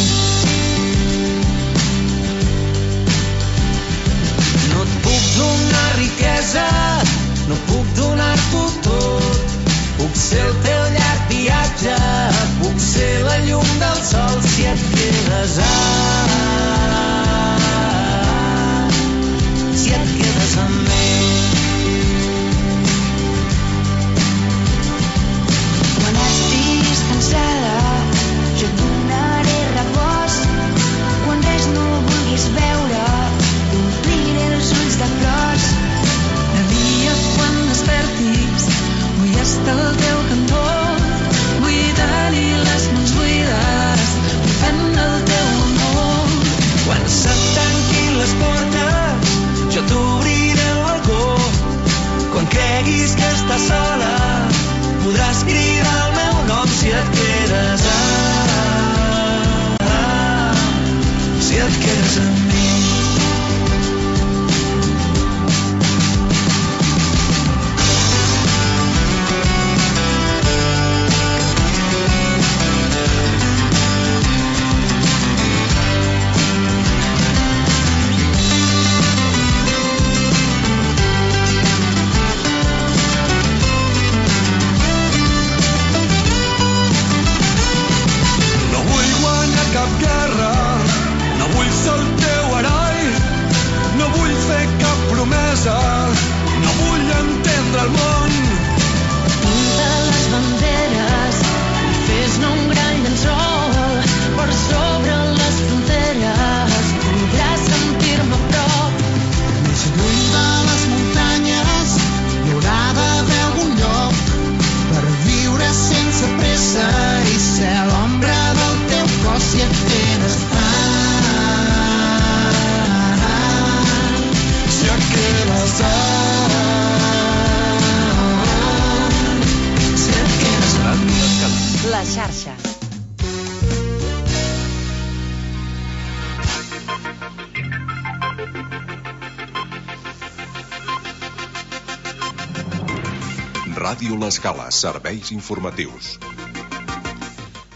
No et puc donar riquesa, no puc donar-t'ho tot, puc ser el teu llarg viatge, puc ser la llum del sol si et quedes si et quedes amb mi. Quan estiguis cansada, jo et donaré repòs. Quan res no vulguis veure, t'ompliré els ulls de flors. De dia, quan despertis, vull estar al teu cantó. Vull tenir les mans buides, vull prendre el teu amor. La xarxa. Ràdio L'Escala, serveis informatius.